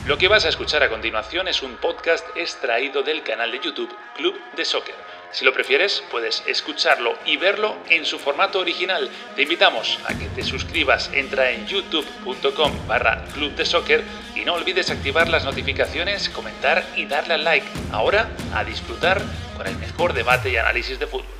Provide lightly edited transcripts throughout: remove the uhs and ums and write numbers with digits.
Lo que vas a escuchar a continuación es un podcast extraído del canal de YouTube Club de Soccer. Si lo prefieres, puedes escucharlo y verlo en su formato original. Te invitamos a que te suscribas, entra en youtube.com/Club de Soccer y no olvides activar las notificaciones, comentar y darle al like. Ahora, a disfrutar con el mejor debate y análisis de fútbol.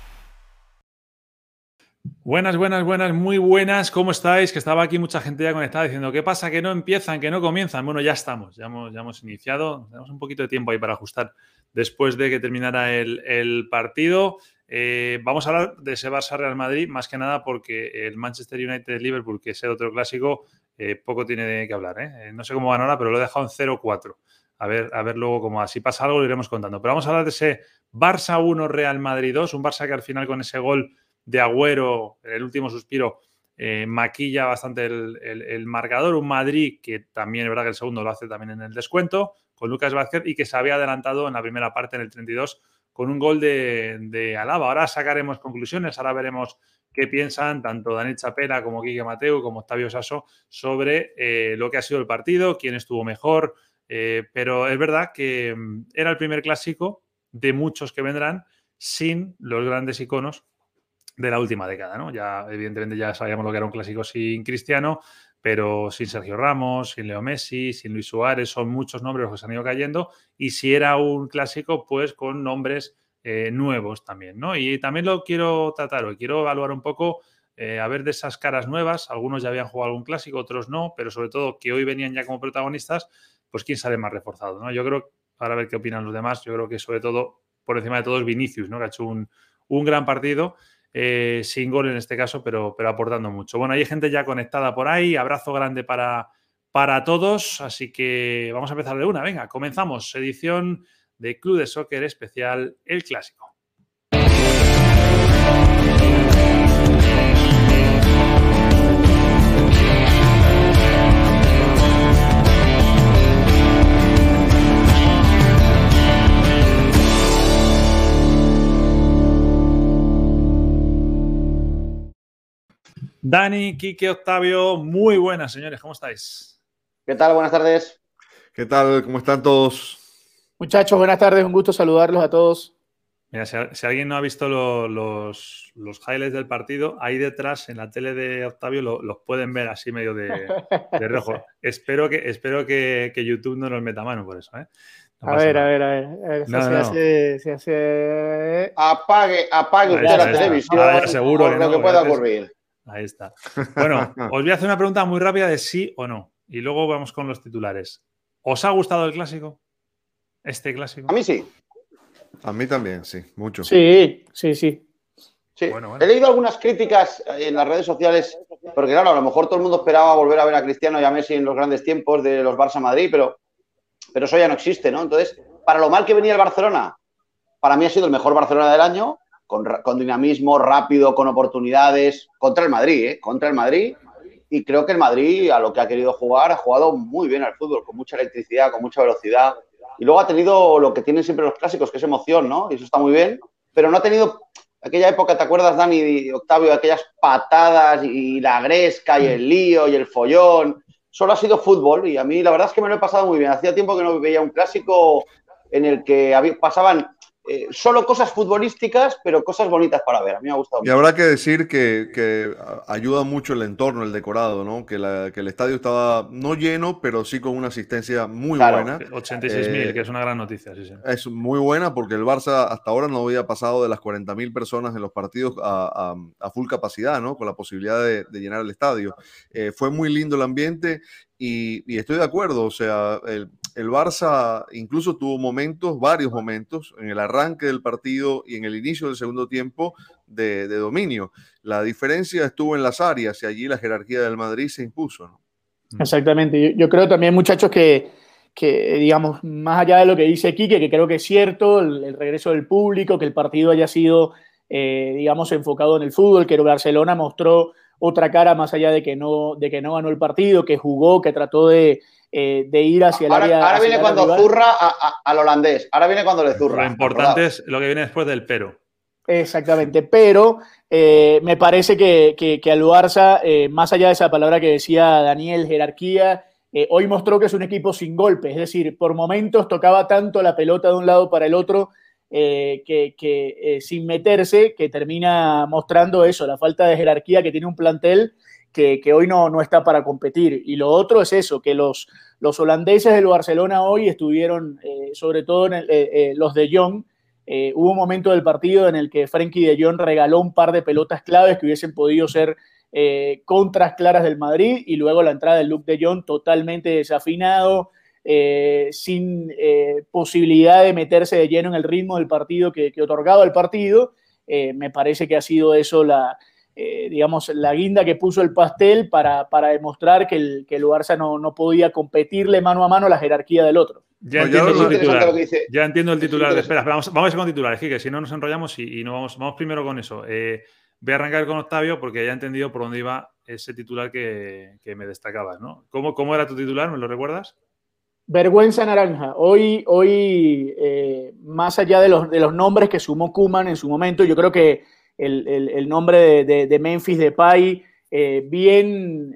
Buenas, muy buenas. ¿Cómo estáis? Que estaba aquí mucha gente ya conectada diciendo ¿qué pasa? Que no empiezan, que no comienzan. Bueno, ya estamos, ya hemos iniciado. Tenemos un poquito de tiempo ahí para ajustar después de que terminara el partido. Vamos a hablar de ese Barça-Real Madrid, más que nada porque el Manchester United-Liverpool, que es el otro clásico, poco tiene que hablar. No sé cómo van ahora, pero lo he dejado en 0-4. A ver luego cómo si pasa algo lo iremos contando. Pero vamos a hablar de ese Barça 1, Real Madrid 2, un Barça que al final con ese gol de Agüero, el último suspiro, maquilla bastante el marcador. Un Madrid que también es verdad que el segundo lo hace también en el descuento, con Lucas Vázquez, y que se había adelantado en la primera parte, en el 32, con un gol de Alaba. Ahora sacaremos conclusiones, ahora veremos qué piensan tanto Dani Chapela como Quique Mateu, como Octavio Sasso, sobre lo que ha sido el partido, quién estuvo mejor. Pero es verdad que era el primer clásico de muchos que vendrán sin los grandes iconos de la última década, ¿no? Ya, evidentemente, ya sabíamos lo que era un clásico sin Cristiano, pero sin Sergio Ramos, sin Leo Messi, sin Luis Suárez, son muchos nombres los que se han ido cayendo, y si era un clásico, pues con nombres nuevos también, ¿no? Y también lo quiero tratar hoy, quiero evaluar un poco, a ver de esas caras nuevas, algunos ya habían jugado algún clásico, otros no, pero sobre todo que hoy venían ya como protagonistas, pues quién sale más reforzado, ¿no? Yo creo, para ver qué opinan los demás, yo creo que sobre todo, por encima de todo, es Vinicius, ¿no? Que ha hecho un gran partido. Sin gol en este caso, pero aportando mucho. Bueno, hay gente ya conectada por ahí. Abrazo grande para todos. Así que vamos a empezar de una. Venga, comenzamos. Edición de Club de Soccer especial, el clásico. Dani, Quique, Octavio, muy buenas, señores, ¿cómo estáis? ¿Qué tal? Buenas tardes. ¿Qué tal? ¿Cómo están todos? Muchachos, buenas tardes, un gusto saludarlos a todos. Mira, si alguien no ha visto los highlights del partido, ahí detrás en la tele de Octavio los pueden ver así medio de rojo. Espero que YouTube no nos meta mano por eso, ¿eh? No, a ver. Se hace... Apague usted la televisión. Seguro lo que pueda ocurrir. Ahí está. Bueno, os voy a hacer una pregunta muy rápida de sí o no. Y luego vamos con los titulares. ¿Os ha gustado el clásico? ¿Este clásico? A mí sí. A mí también, sí, mucho. Sí. Bueno. He leído algunas críticas en las redes sociales, porque claro, a lo mejor todo el mundo esperaba volver a ver a Cristiano y a Messi en los grandes tiempos de los Barça-Madrid, pero eso ya no existe, ¿no? Entonces, para lo mal que venía el Barcelona, para mí ha sido el mejor Barcelona del año, con dinamismo, rápido, con oportunidades, contra el Madrid, y creo que el Madrid, a lo que ha querido jugar, ha jugado muy bien al fútbol, con mucha electricidad, con mucha velocidad, y luego ha tenido lo que tienen siempre los clásicos, que es emoción, ¿no? Y eso está muy bien, pero no ha tenido aquella época, ¿te acuerdas, Dani y Octavio, aquellas patadas y la gresca y el lío y el follón? Solo ha sido fútbol, y a mí la verdad es que me lo he pasado muy bien. Hacía tiempo que no veía un clásico en el que pasaban solo cosas futbolísticas, pero cosas bonitas para ver. A mí me ha gustado mucho. Y habrá que decir que ayuda mucho el entorno, el decorado, ¿no? Que el estadio estaba no lleno, pero sí con una asistencia muy buena. 86.000, que es una gran noticia. Sí. Es muy buena porque el Barça hasta ahora no había pasado de las 40.000 personas en los partidos a full capacidad, ¿no? Con la posibilidad de llenar el estadio. Fue muy lindo el ambiente y estoy de acuerdo, o sea, el Barça incluso tuvo varios momentos, en el arranque del partido y en el inicio del segundo tiempo de dominio. La diferencia estuvo en las áreas y allí la jerarquía del Madrid se impuso, ¿no? Exactamente. Yo creo también, muchachos, que digamos, más allá de lo que dice Quique, que creo que es cierto, el regreso del público, que el partido haya sido, digamos, enfocado en el fútbol, que Barcelona mostró otra cara más allá de que no ganó el partido, que jugó, que trató de ir hacia el área. Ahora viene cuando zurra al holandés. Ahora viene cuando le zurra. Lo importante es lo que viene después del pero. Exactamente, pero me parece que al Barça, más allá de esa palabra que decía Daniel, jerarquía, hoy mostró que es un equipo sin golpes, es decir, por momentos tocaba tanto la pelota de un lado para el otro sin meterse, que termina mostrando eso, la falta de jerarquía que tiene un plantel que hoy no está para competir. Y lo otro es eso, que los holandeses del Barcelona hoy estuvieron, sobre todo los de Jong. Hubo un momento del partido en el que Frenkie de Jong regaló un par de pelotas claves que hubiesen podido ser contras claras del Madrid, y luego la entrada del Luke de Jong totalmente desafinado, sin posibilidad de meterse de lleno en el ritmo del partido que otorgaba el partido. Me parece que ha sido eso digamos, la guinda que puso el pastel para demostrar que el Barça no podía competirle mano a mano a la jerarquía del otro. Ya entiendo el titular. Ya entiendo el titular. Espera, vamos a ir con titulares, que si no nos enrollamos y no vamos primero con eso. Voy a arrancar con Octavio porque ya he entendido por dónde iba ese titular que me destacabas, ¿no? ¿Cómo era tu titular? ¿Me lo recuerdas? Vergüenza naranja. Hoy más allá de los nombres que sumó Koeman en su momento, yo creo que el nombre de Memphis Depay, bien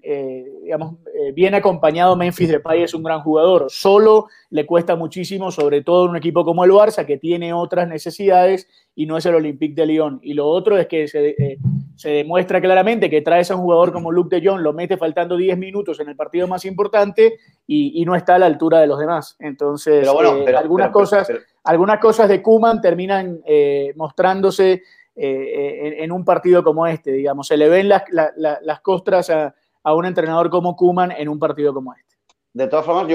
acompañado. Memphis Depay es un gran jugador. Solo le cuesta muchísimo, sobre todo en un equipo como el Barça, que tiene otras necesidades y no es el Olympique de Lyon. Y lo otro es que se demuestra claramente que traes a un jugador como Luke de Jong, lo mete faltando 10 minutos en el partido más importante y no está a la altura de los demás. Entonces, algunas cosas de Koeman terminan mostrándose en un partido como este, digamos. Se le ven las costras a un entrenador como Koeman en un partido como este. De todas formas,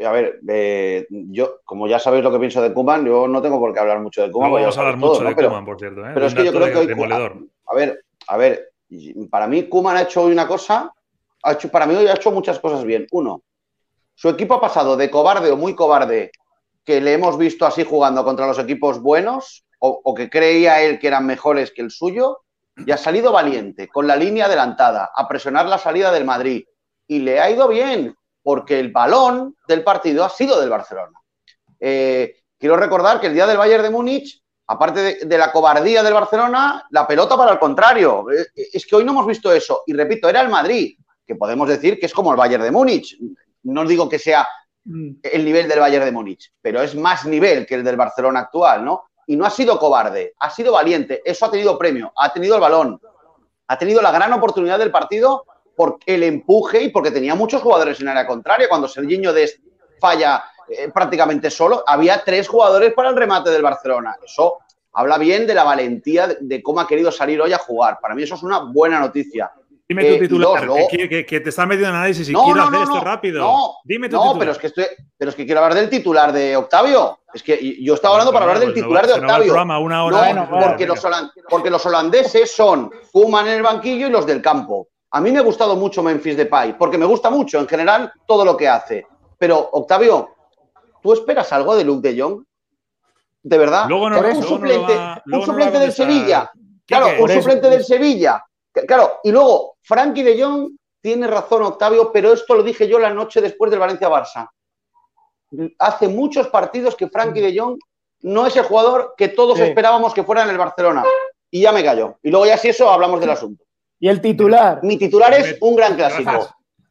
yo, como ya sabéis lo que pienso de Koeman, yo no tengo por qué hablar mucho de Koeman. No vamos a hablar mucho de Koeman, por cierto. Pero es que yo creo que hoy, a ver, para mí Koeman ha hecho hoy una cosa, para mí hoy ha hecho muchas cosas bien. Uno, su equipo ha pasado de cobarde o muy cobarde, que le hemos visto así jugando contra los equipos buenos, o que creía él que eran mejores que el suyo, y ha salido valiente, con la línea adelantada, a presionar la salida del Madrid. Y le ha ido bien, porque el balón del partido ha sido del Barcelona. Quiero recordar que el día del Bayern de Múnich, aparte de la cobardía del Barcelona, la pelota para el contrario. Es que hoy no hemos visto eso. Y repito, era el Madrid, que podemos decir que es como el Bayern de Múnich. No digo que sea el nivel del Bayern de Múnich, pero es más nivel que el del Barcelona actual, ¿no? Y no ha sido cobarde, ha sido valiente. Eso ha tenido premio, ha tenido el balón, ha tenido la gran oportunidad del partido por el empuje y porque tenía muchos jugadores en área contraria. Cuando Serginho Dest falla prácticamente solo, había 3 jugadores para el remate del Barcelona. Eso habla bien de la valentía de cómo ha querido salir hoy a jugar. Para mí eso es una buena noticia. Dime tu titular, que te estás metiendo en análisis y quiero hacer esto rápido. Dime tu titular. Pero es que quiero hablar del titular de Octavio. Es que yo estaba hablando para hablar del titular de Octavio. Porque los holandeses son Koeman en el banquillo y los del campo. A mí me ha gustado mucho Memphis Depay, porque me gusta mucho en general todo lo que hace. Pero, Octavio, ¿tú esperas algo de Luke de Jong? ¿De verdad? Un suplente del Sevilla. Claro, un suplente del Sevilla. Claro, y luego, Frenkie de Jong tiene razón, Octavio, pero esto lo dije yo la noche después del Valencia-Barça. Hace muchos partidos que Frenkie de Jong no es el jugador que todos esperábamos que fuera en el Barcelona. Y ya me callo. Y luego ya si eso hablamos del asunto. ¿Y el titular? Mi titular es un gran clásico.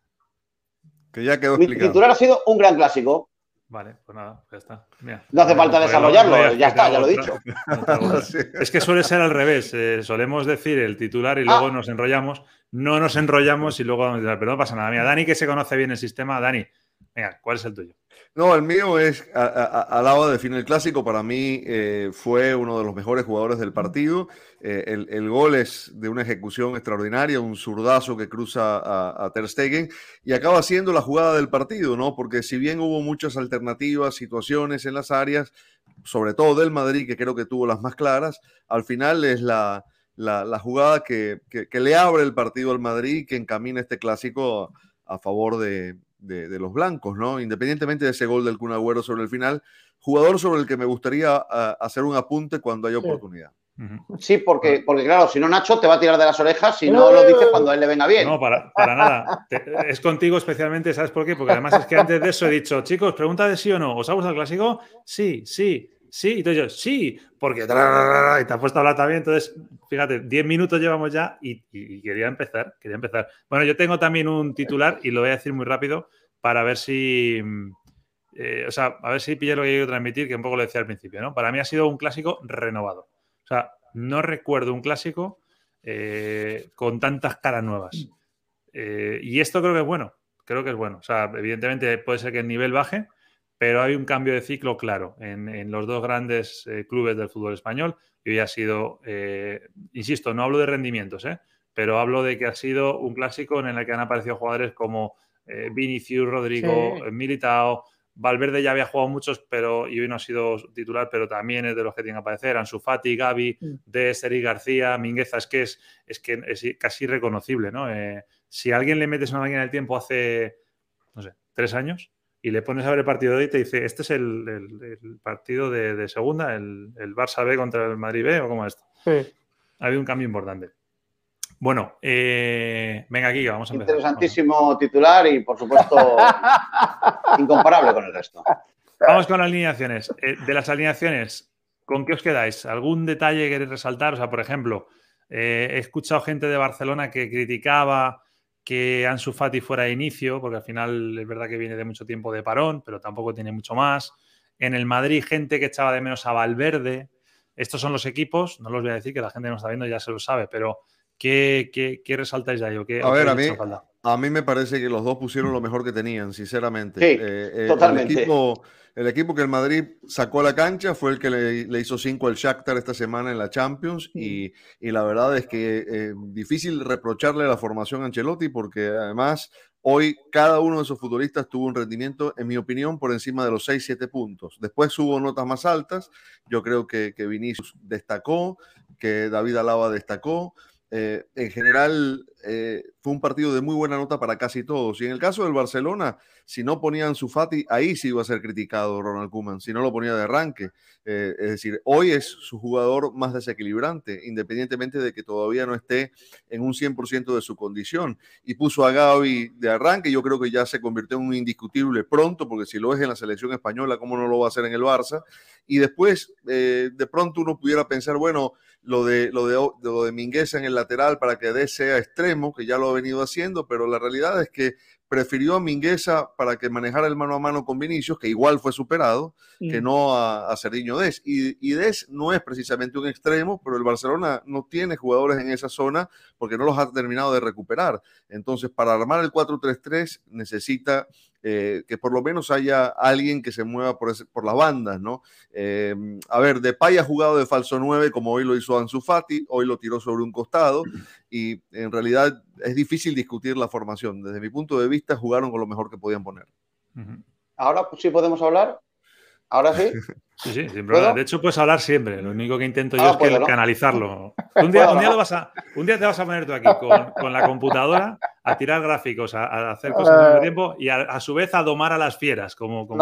Que ya quedó explicado. Mi titular ha sido un gran clásico. Vale, pues nada, ya está. Mira, no hace falta desarrollarlo, ya está, ya lo he dicho. Es que suele ser al revés. Solemos decir el titular y luego nos enrollamos. No nos enrollamos y luego vamos a decir, pero no pasa nada. Mira, Dani, que se conoce bien el sistema. Dani, venga, ¿cuál es el tuyo? No, el mío es, Alaba define el clásico. Para mí fue uno de los mejores jugadores del partido. El gol es de una ejecución extraordinaria, un zurdazo que cruza a Ter Stegen y acaba siendo la jugada del partido, ¿no? Porque si bien hubo muchas alternativas, situaciones en las áreas, sobre todo del Madrid, que creo que tuvo las más claras, al final es la jugada que le abre el partido al Madrid, que encamina este clásico a favor de los blancos, ¿no? Independientemente de ese gol del Kun Agüero sobre el final, jugador sobre el que me gustaría hacer un apunte cuando haya oportunidad. Sí, porque claro, si no Nacho te va a tirar de las orejas si no lo dices cuando a él le venga bien. No, para nada. Es contigo especialmente, ¿sabes por qué? Porque además es que antes de eso he dicho, chicos, pregunta de sí o no. ¿Os ha gustado el clásico? Sí. Y entonces yo, sí, porque y te has puesto a hablar también. Entonces, fíjate, 10 minutos llevamos ya y quería empezar. Bueno, yo tengo también un titular y lo voy a decir muy rápido para ver si... a ver si pillé lo que quiero transmitir, que un poco lo decía al principio, ¿no? Para mí ha sido un clásico renovado. O sea, no recuerdo un clásico con tantas caras nuevas. Y esto creo que es bueno. Creo que es bueno. O sea, evidentemente puede ser que el nivel baje, pero hay un cambio de ciclo claro en los dos grandes clubes del fútbol español. Y hoy ha sido, insisto, no hablo de rendimientos, pero hablo de que ha sido un clásico en el que han aparecido jugadores como Vinicius, Rodrigo, sí. Militao. Valverde ya había jugado muchos, y hoy no ha sido titular, pero también es de los que tienen que aparecer. Ansu Fati, Gavi, Dest, García, Mingueza, es que es casi irreconocible, ¿no? Si a alguien le metes una máquina del tiempo hace, no sé, 3 años y le pones a ver el partido de hoy y te dice, este es el partido de segunda, el Barça B contra el Madrid B, o cómo es esto. Sí. Ha habido un cambio importante. Bueno, venga aquí, que vamos a empezar. Interesantísimo titular y, por supuesto, incomparable con el resto. Vamos con las alineaciones. De las alineaciones, ¿con qué os quedáis? ¿Algún detalle que queréis resaltar? O sea, por ejemplo, he escuchado gente de Barcelona que criticaba que Ansu Fati fuera de inicio, porque al final es verdad que viene de mucho tiempo de parón, pero tampoco tiene mucho más. En el Madrid, gente que echaba de menos a Valverde. Estos son los equipos, no los voy a decir, que la gente que nos está viendo ya se lo sabe, pero ¿qué resaltáis de ahí? A mí me parece que los dos pusieron lo mejor que tenían, sinceramente. Sí, totalmente. El equipo que el Madrid sacó a la cancha fue el que le hizo 5 al Shakhtar esta semana en la Champions y la verdad es que difícil reprocharle la formación a Ancelotti porque además hoy cada uno de esos futbolistas tuvo un rendimiento, en mi opinión, por encima de los 6-7 puntos. Después hubo notas más altas. Yo creo que Vinicius destacó, que David Alaba destacó. En general fue un partido de muy buena nota para casi todos y en el caso del Barcelona, si no ponían Ansu Fati, ahí sí iba a ser criticado Ronald Koeman, si no lo ponía de arranque, es decir, hoy es su jugador más desequilibrante, independientemente de que todavía no esté en un 100% de su condición, y puso a Gavi de arranque. Yo creo que ya se convirtió en un indiscutible pronto, porque si lo es en la selección española, ¿cómo no lo va a hacer en el Barça? Y después de pronto uno pudiera pensar, bueno, lo de Mingueza en el lateral para que Dest sea extremo, que ya lo ha venido haciendo, pero la realidad es que prefirió a Mingueza para que manejara el mano a mano con Vinicius, que igual fue superado, que no a Sergiño Dest. Y Dest no es precisamente un extremo, pero el Barcelona no tiene jugadores en esa zona porque no los ha terminado de recuperar. Entonces, para armar el 4-3-3 necesita que por lo menos haya alguien que se mueva por las bandas, ¿no? A ver, Depay ha jugado de falso 9 como hoy lo hizo Ansu Fati, hoy lo tiró sobre un costado y en realidad es difícil discutir la formación. Desde mi punto de vista jugaron con lo mejor que podían poner. Ahora sí podemos hablar. ¿Ahora sí? Sí, sin problema. De hecho, puedes hablar siempre. Lo único que intento yo es canalizarlo. Un día te vas a poner tú aquí con la computadora a tirar gráficos, a hacer cosas al mismo tiempo y a su vez a domar a las fieras.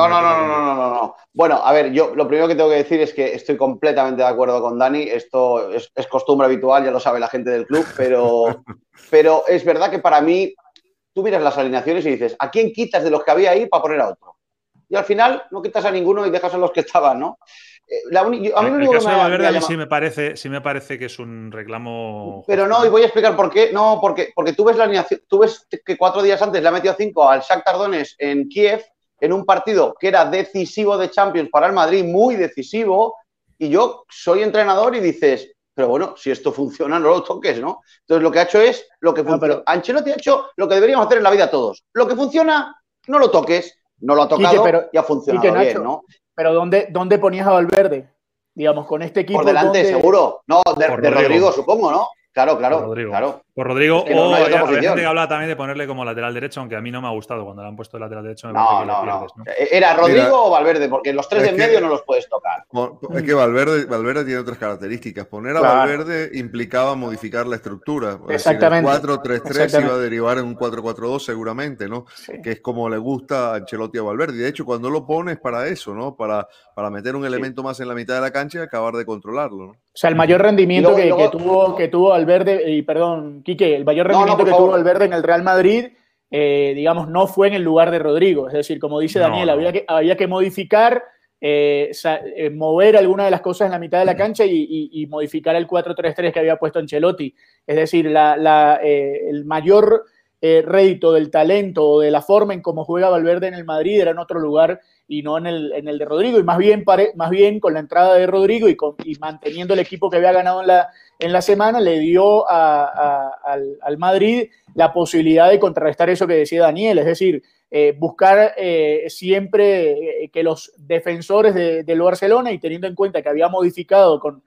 No. Bueno, a ver, yo lo primero que tengo que decir es que estoy completamente de acuerdo con Dani. Esto es costumbre habitual, ya lo sabe la gente del club, pero es verdad que para mí tú miras las alineaciones y dices, ¿a quién quitas de los que había ahí para poner a otro? Y al final no quitas a ninguno y dejas a los que estaban, ¿no? A mí el caso de Valverde a mí sí me parece que es un reclamo... Pero no, y voy a explicar por qué. No, porque tú ves la alineación, tú ves que 4 días antes le ha metido 5 al Shakhtar Donetsk en Kiev, en un partido que era decisivo de Champions para el Madrid, muy decisivo, y yo soy entrenador y dices, pero bueno, si esto funciona, no lo toques, ¿no? Entonces lo que ha hecho es lo que funciona. Pero Ancelotti ha hecho lo que deberíamos hacer en la vida todos. Lo que funciona, no lo toques. No lo ha tocado y ha funcionado bien, ¿no? Pero ¿dónde ponías a Valverde? Digamos, con este equipo. Por delante, seguro. No, de Rodrigo, supongo, ¿no? Claro. Por Rodrigo. Es que no hay gente que habla también de ponerle como lateral derecho, aunque a mí no me ha gustado cuando le han puesto el lateral derecho. No. ¿Era Rodrigo o Valverde? Porque los 3 de en medio no los puedes tocar. Es que Valverde tiene otras características. Poner a Valverde implicaba modificar la estructura. Exactamente. El 4-3-3 iba a derivar en un 4-4-2 seguramente, ¿no? Sí. Que es como le gusta a Ancelotti a Valverde. Y de hecho, cuando lo pones para eso, ¿no? Para meter un elemento más en la mitad de la cancha y acabar de controlarlo, ¿no? O sea, el mayor rendimiento que tuvo Valverde, y perdón, Quique, el mayor rendimiento que tuvo Valverde en el Real Madrid, digamos, no fue en el lugar de Rodrigo. Es decir, como dice Daniel, había que modificar, mover alguna de las cosas en la mitad de la cancha y modificar el 4-3-3 que había puesto Ancelotti. Es decir, el mayor rédito del talento o de la forma en cómo juega Valverde en el Madrid era en otro lugar y no en el de Rodrigo, y más bien con la entrada de Rodrigo y manteniendo el equipo que había ganado en la semana, le dio al Madrid la posibilidad de contrarrestar eso que decía Daniel, es decir, buscar siempre que los defensores del Barcelona, y teniendo en cuenta que había modificado con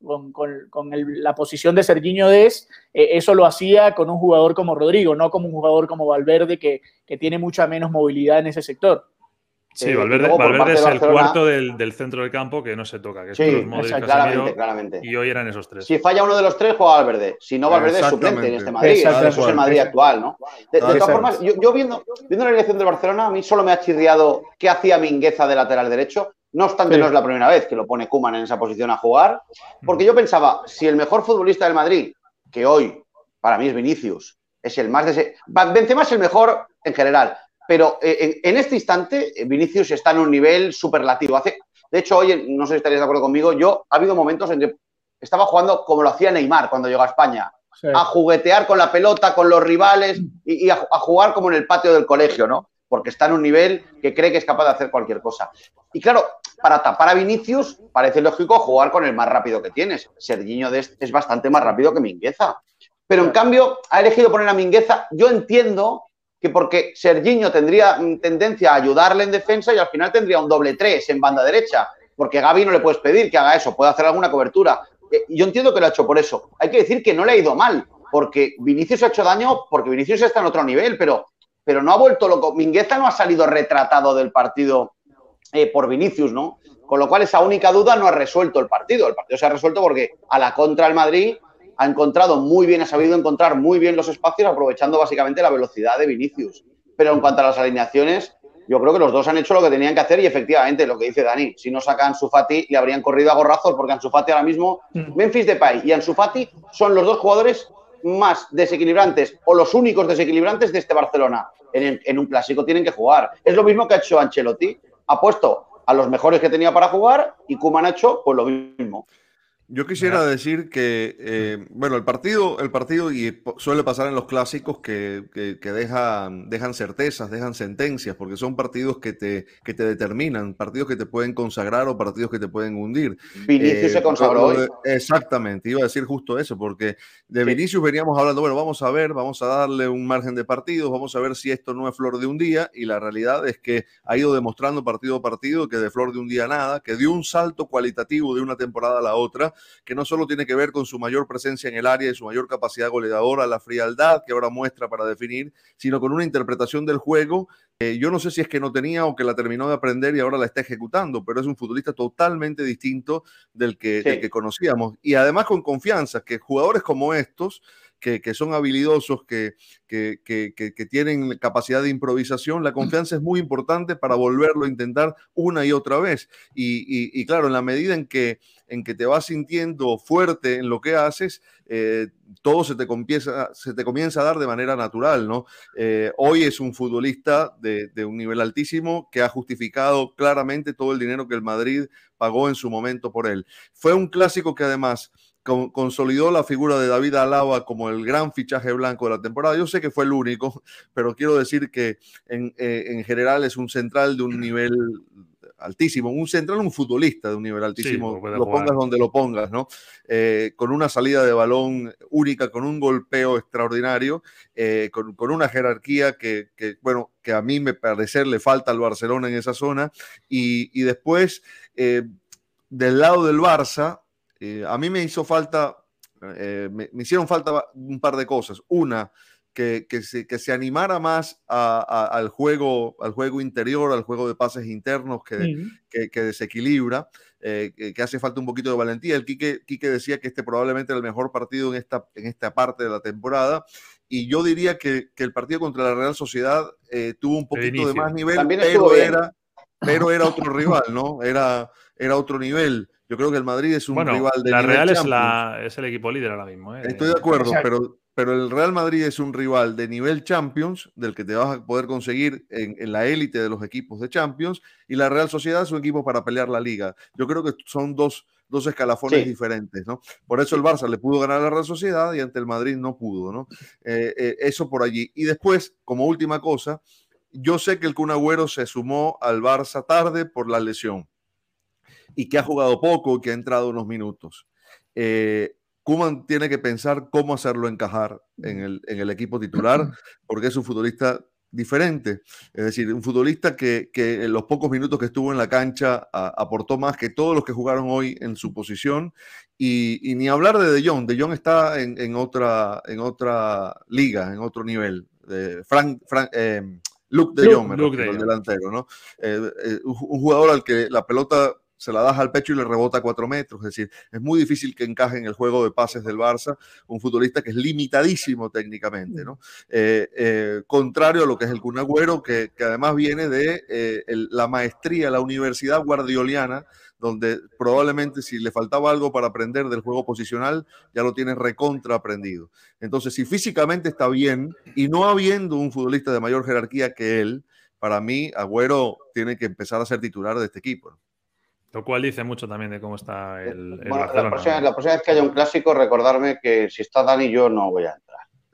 la posición de Sergiño Dest, eso lo hacía con un jugador como Rodrigo, no como un jugador como Valverde que tiene mucha menos movilidad en ese sector. Sí, Valverde es el cuarto del centro del campo que no se toca, que es Kroos, Modric, claramente. Y hoy eran esos tres. Si falla uno de los tres, juega Valverde. Si no, Valverde es suplente en este Madrid. Eso es el Madrid actual, ¿no? De todas formas, yo viendo la elección del Barcelona, a mí solo me ha chirriado qué hacía Mingueza de lateral derecho. No obstante, no es la primera vez que lo pone Koeman en esa posición a jugar, porque yo pensaba, si el mejor futbolista del Madrid, que hoy para mí es Vinicius, es el más... Benzema es el mejor en general, pero en este instante Vinicius está en un nivel superlativo. De hecho, hoy, no sé si estaréis de acuerdo conmigo, ha habido momentos en que estaba jugando como lo hacía Neymar cuando llegó a España, a juguetear con la pelota, con los rivales y a jugar como en el patio del colegio, ¿no? Porque está en un nivel que cree que es capaz de hacer cualquier cosa. Y claro, para tapar a Vinicius, parece lógico jugar con el más rápido que tienes. Sergiño Dest es bastante más rápido que Mingueza. Pero en cambio, ha elegido poner a Mingueza. Yo entiendo que porque Sergiño tendría tendencia a ayudarle en defensa y al final tendría un doble 3 en banda derecha. Porque Gavi no le puedes pedir que haga eso, puede hacer alguna cobertura. Yo entiendo que lo ha hecho por eso. Hay que decir que no le ha ido mal, porque Vinicius ha hecho daño, porque Vinicius está en otro nivel, pero no ha vuelto loco. Mingueza no ha salido retratado del partido por Vinicius, ¿no? Con lo cual esa única duda no ha resuelto el partido. El partido se ha resuelto porque a la contra el Madrid ha sabido encontrar muy bien los espacios, aprovechando básicamente la velocidad de Vinicius. Pero en cuanto a las alineaciones, yo creo que los dos han hecho lo que tenían que hacer y efectivamente, lo que dice Dani, si no saca a Ansu Fati, le habrían corrido a gorrazos, porque Ansu Fati ahora mismo, Memphis Depay y Ansu Fati son los dos jugadores más desequilibrantes o los únicos desequilibrantes de este Barcelona. En un clásico tienen que jugar. Es lo mismo que ha hecho Ancelotti. Ha puesto a los mejores que tenía para jugar y Koeman ha hecho pues lo mismo. Yo quisiera decir que, bueno, el partido, y suele pasar en los clásicos que dejan certezas, dejan sentencias, porque son partidos que te determinan, partidos que te pueden consagrar o partidos que te pueden hundir. Vinicius se consagró hoy. Exactamente, iba a decir justo eso, porque de Vinicius veníamos hablando, bueno, vamos a darle un margen de partidos, vamos a ver si esto no es flor de un día, y la realidad es que ha ido demostrando partido a partido que de flor de un día nada, que dio un salto cualitativo de una temporada a la otra, que no solo tiene que ver con su mayor presencia en el área y su mayor capacidad goleadora, la frialdad que ahora muestra para definir, sino con una interpretación del juego. Yo no sé si es que no tenía o que la terminó de aprender y ahora la está ejecutando, pero es un futbolista totalmente distinto del que conocíamos. Y además con confianza, que jugadores como estos, que son habilidosos, que tienen capacidad de improvisación, la confianza es muy importante para volverlo a intentar una y otra vez. Y claro, en la medida en que te vas sintiendo fuerte en lo que haces, todo se te comienza a dar de manera natural, ¿no? Hoy es un futbolista de un nivel altísimo que ha justificado claramente todo el dinero que el Madrid pagó en su momento por él. Fue un clásico que además consolidó la figura de David Alaba como el gran fichaje blanco de la temporada. Yo sé que fue el único, pero quiero decir que en general es un central de un nivel altísimo, un futbolista de un nivel altísimo, lo pongas donde lo pongas, ¿no? Con una salida de balón única, con un golpeo extraordinario, con una jerarquía que a mí me parecer le falta al Barcelona en esa zona, y después del lado del Barça, a mí me hicieron falta un par de cosas. Una, que se animara más al juego interior, al juego de pases internos que desequilibra, que hace falta un poquito de valentía. El Quique decía que probablemente era el mejor partido en esta parte de la temporada, y yo diría que el partido contra la Real Sociedad tuvo un poquito de más nivel, pero era otro rival, ¿no? Era otro nivel. Yo creo que el Madrid es un rival de la nivel Real es el equipo líder ahora mismo. Estoy de acuerdo, pero el Real Madrid es un rival de nivel Champions, del que te vas a poder conseguir en la élite de los equipos de Champions, y la Real Sociedad es un equipo para pelear la Liga. Yo creo que son dos dos escalafones diferentes, ¿no? Por eso el Barça le pudo ganar a la Real Sociedad y ante el Madrid no pudo, ¿no? Eso por allí. Y después, como última cosa, yo sé que el Kun Agüero se sumó al Barça tarde por la lesión y que ha jugado poco, que ha entrado unos minutos. Koeman tiene que pensar cómo hacerlo encajar en el equipo titular, porque es un futbolista diferente, es decir, un futbolista que en los pocos minutos que estuvo en la cancha aportó más que todos los que jugaron hoy en su posición, y ni hablar de De Jong. De Jong está en otra liga, en otro nivel. Luke De Jong, el delantero, ¿no? Un jugador al que la pelota se la das al pecho y le rebota 4 metros. Es decir, es muy difícil que encaje en el juego de pases del Barça un futbolista que es limitadísimo técnicamente, ¿no? Contrario a lo que es el Kun Agüero, que además viene de la maestría, la universidad guardioliana, donde probablemente si le faltaba algo para aprender del juego posicional, ya lo tiene recontra aprendido. Entonces, si físicamente está bien, y no habiendo un futbolista de mayor jerarquía que él, para mí, Agüero tiene que empezar a ser titular de este equipo, ¿no? Lo cual dice mucho también de cómo está el bueno, Barcelona. la próxima vez que haya un clásico, recordarme que si está Dani, yo no voy a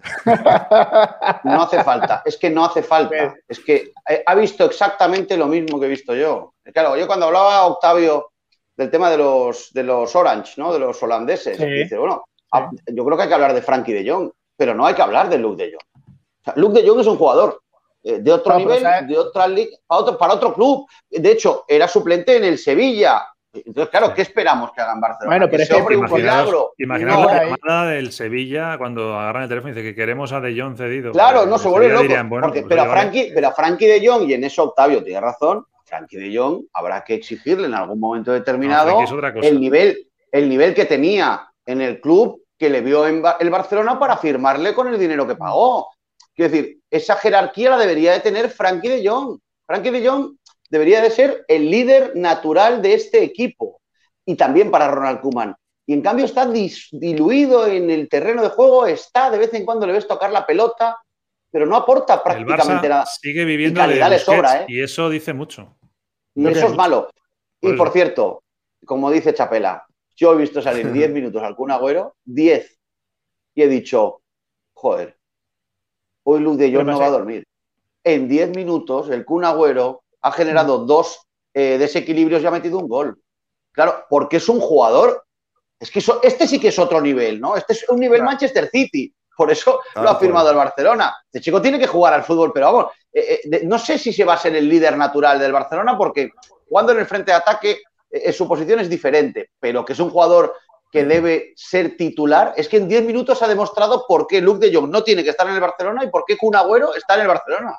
entrar. No hace falta, es que no hace falta. Es que ha visto exactamente lo mismo que he visto yo. Claro, yo cuando hablaba Octavio del tema de los Orange, ¿no? De los holandeses, dice, bueno, yo creo que hay que hablar de Frenkie de Jong, pero no hay que hablar de Luke de Jong. O sea, Luke de Jong es un jugador de otro nivel, de otra liga, para otro club. De hecho, era suplente en el Sevilla. Entonces, claro, ¿qué esperamos que hagan Barcelona? Bueno, pero es que un milagro. Imaginaos la llamada del Sevilla cuando agarran el teléfono y dice que queremos a De Jong cedido. Claro, no se vuelve loco. Dirían, bueno, pues pero a Frenkie de Jong, y en eso Octavio tiene razón, Frenkie de Jong habrá que exigirle en algún momento determinado el nivel que tenía en el club que le vio en el Barcelona para firmarle con el dinero que pagó. Quiero decir, esa jerarquía la debería de tener Frenkie de Jong. Frenkie de Jong debería de ser el líder natural de este equipo. Y también para Ronald Koeman. Y en cambio está diluido en el terreno de juego, está de vez en cuando le ves tocar la pelota, pero no aporta prácticamente nada. Sigue viviendo y calidad le sobra, y eso dice mucho. Y eso es malo. Y por cierto, como dice Chapela, yo he visto salir 10 minutos al Kun Agüero, 10, y he dicho, joder, hoy Luke de Jong no va a dormir. En 10 minutos el Kun Agüero ha generado 2 desequilibrios y ha metido un gol. Claro, porque es un jugador, es que este sí que es otro nivel, ¿no? Este es un nivel Manchester City, por eso lo ha firmado el Barcelona. Este chico tiene que jugar al fútbol, pero vamos, no sé si se va a ser el líder natural del Barcelona, porque jugando en el frente de ataque su posición es diferente, pero que es un jugador que debe ser titular. Es que en 10 minutos ha demostrado por qué Luke de Jong no tiene que estar en el Barcelona y por qué Kun Agüero está en el Barcelona.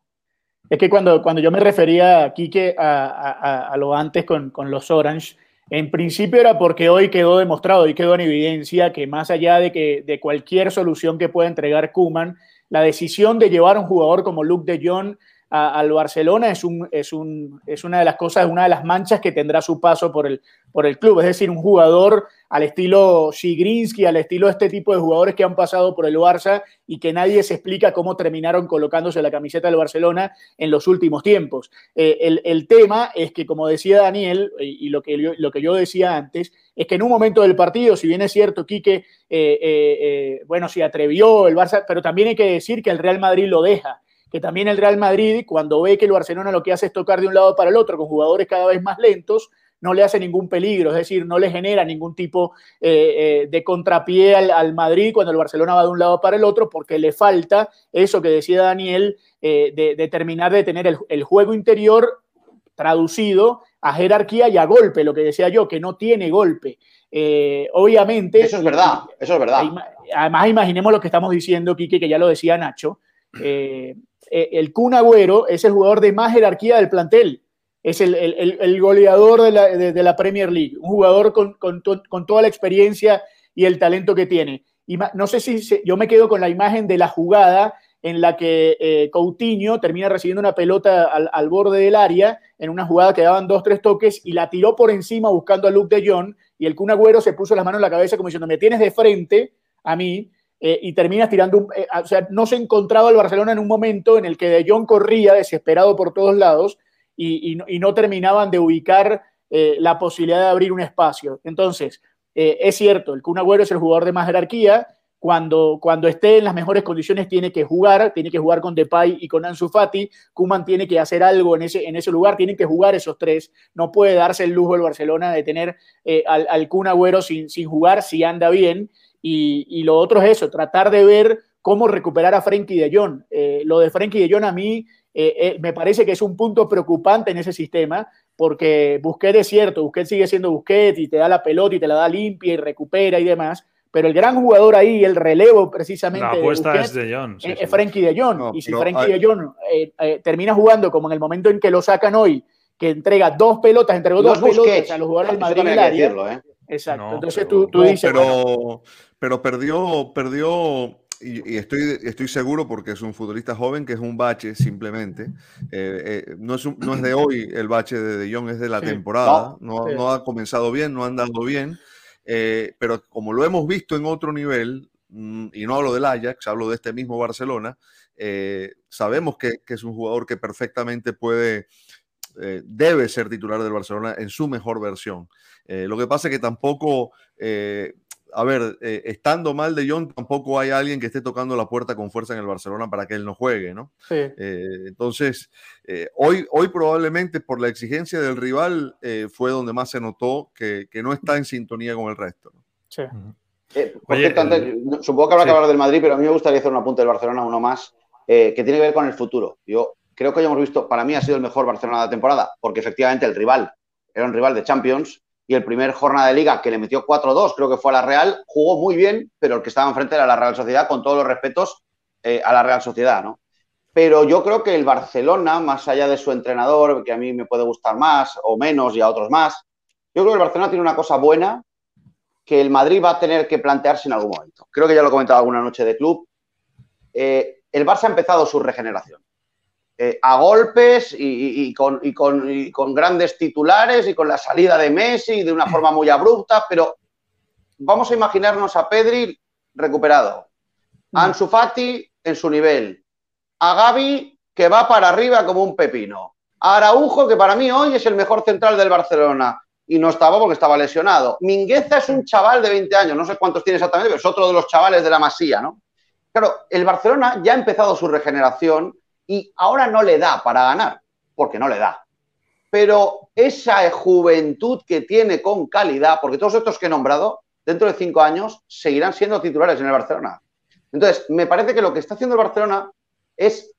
Es que cuando yo me refería, Quique, a lo antes con los Orange, en principio era porque hoy quedó demostrado, hoy quedó en evidencia que más allá de cualquier solución que pueda entregar Koeman, la decisión de llevar a un jugador como Luke de Jong al Barcelona es una de las cosas, una de las manchas que tendrá su paso por el club. Es decir, un jugador al estilo Zigrinski, al estilo de este tipo de jugadores que han pasado por el Barça y que nadie se explica cómo terminaron colocándose la camiseta del Barcelona en los últimos tiempos. El tema es que, como decía Daniel, y lo que yo decía antes, es que en un momento del partido, si bien es cierto, Quique, bueno, se atrevió el Barça, pero también hay que decir que el Real Madrid lo deja. Que también el Real Madrid, cuando ve que el Barcelona lo que hace es tocar de un lado para el otro con jugadores cada vez más lentos, no le hace ningún peligro, es decir, no le genera ningún tipo de contrapié al Madrid cuando el Barcelona va de un lado para el otro, porque le falta eso que decía Daniel, de terminar de tener el juego interior traducido a jerarquía y a golpe, lo que decía yo, que no tiene golpe. Obviamente... Eso es verdad, eso es verdad. Además, imaginemos lo que estamos diciendo, Quique, que ya lo decía Nacho, el Kun Agüero es el jugador de más jerarquía del plantel, es el goleador de la Premier League, un jugador con toda la experiencia y el talento que tiene. Y no sé si yo me quedo con la imagen de la jugada en la que Coutinho termina recibiendo una pelota al borde del área, en una jugada que daban 2-3 toques, y la tiró por encima buscando a Luke de Jong, y el Kun Agüero se puso las manos en la cabeza como diciendo, me tienes de frente a mí, y terminas tirando, o sea, no se encontraba el Barcelona en un momento en el que De Jong corría desesperado por todos lados y no terminaban de ubicar la posibilidad de abrir un espacio. Entonces, es cierto, el Kun Agüero es el jugador de más jerarquía. Cuando esté en las mejores condiciones tiene que jugar con Depay y con Ansu Fati. Koeman tiene que hacer algo en ese lugar, tienen que jugar esos tres. No puede darse el lujo el Barcelona de tener al Kun Agüero sin jugar si anda bien. Y lo otro es eso, tratar de ver cómo recuperar a Frenkie de Jong. Lo de Frenkie de Jong a mí me parece que es un punto preocupante en ese sistema, porque Busquets es cierto, Busquets sigue siendo Busquets y te da la pelota y te la da limpia y recupera y demás, pero el gran jugador ahí, el relevo precisamente la apuesta de Busquets, es de Jong, es Frenkie de Jong. No, y si Frenkie de Jong termina jugando como en el momento en que lo sacan hoy, que entrega entregó dos pelotas a los jugadores del Madrid en el área. Decirlo, Exacto. No, entonces tú dices... Pero perdió y estoy seguro porque es un futbolista joven que es un bache simplemente. No es de hoy el bache de Jong, es de la temporada. No ha comenzado bien, no ha andado bien. Pero como lo hemos visto en otro nivel, y no hablo del Ajax, hablo de este mismo Barcelona, sabemos que es un jugador que perfectamente debe ser titular del Barcelona en su mejor versión. Lo que pasa es que tampoco, estando mal de Jong, tampoco hay alguien que esté tocando la puerta con fuerza en el Barcelona para que él no juegue, ¿no? Sí. Entonces, hoy probablemente por la exigencia del rival fue donde más se notó que no está en sintonía con el resto, ¿no? Sí. Por cierto, supongo que habrá que hablar del Madrid, pero a mí me gustaría hacer un apunte del Barcelona, uno más, que tiene que ver con el futuro. Yo creo que ya hemos visto, para mí ha sido el mejor Barcelona de la temporada, porque efectivamente el rival era un rival de Champions y el primer jornada de Liga que le metió 4-2, creo que fue a la Real, jugó muy bien, pero el que estaba enfrente era la Real Sociedad, con todos los respetos a la Real Sociedad, ¿no? Pero yo creo que el Barcelona, más allá de su entrenador, que a mí me puede gustar más o menos y a otros más, yo creo que el Barcelona tiene una cosa buena que el Madrid va a tener que plantearse en algún momento. Creo que ya lo he comentado alguna noche de club. El Barça ha empezado su regeneración. A golpes y con grandes titulares y con la salida de Messi de una forma muy abrupta, pero vamos a imaginarnos a Pedri recuperado, a Ansu Fati en su nivel, a Gavi que va para arriba como un pepino, a Araujo que para mí hoy es el mejor central del Barcelona y no estaba porque estaba lesionado. Mingueza es un chaval de 20 años, no sé cuántos tiene exactamente, pero es otro de los chavales de la Masía, ¿no? Claro, el Barcelona ya ha empezado su regeneración y ahora no le da para ganar, porque no le da. Pero esa juventud que tiene con calidad, porque todos estos que he nombrado, dentro de 5 años, seguirán siendo titulares en el Barcelona. Entonces, me parece que lo que está haciendo el Barcelona es,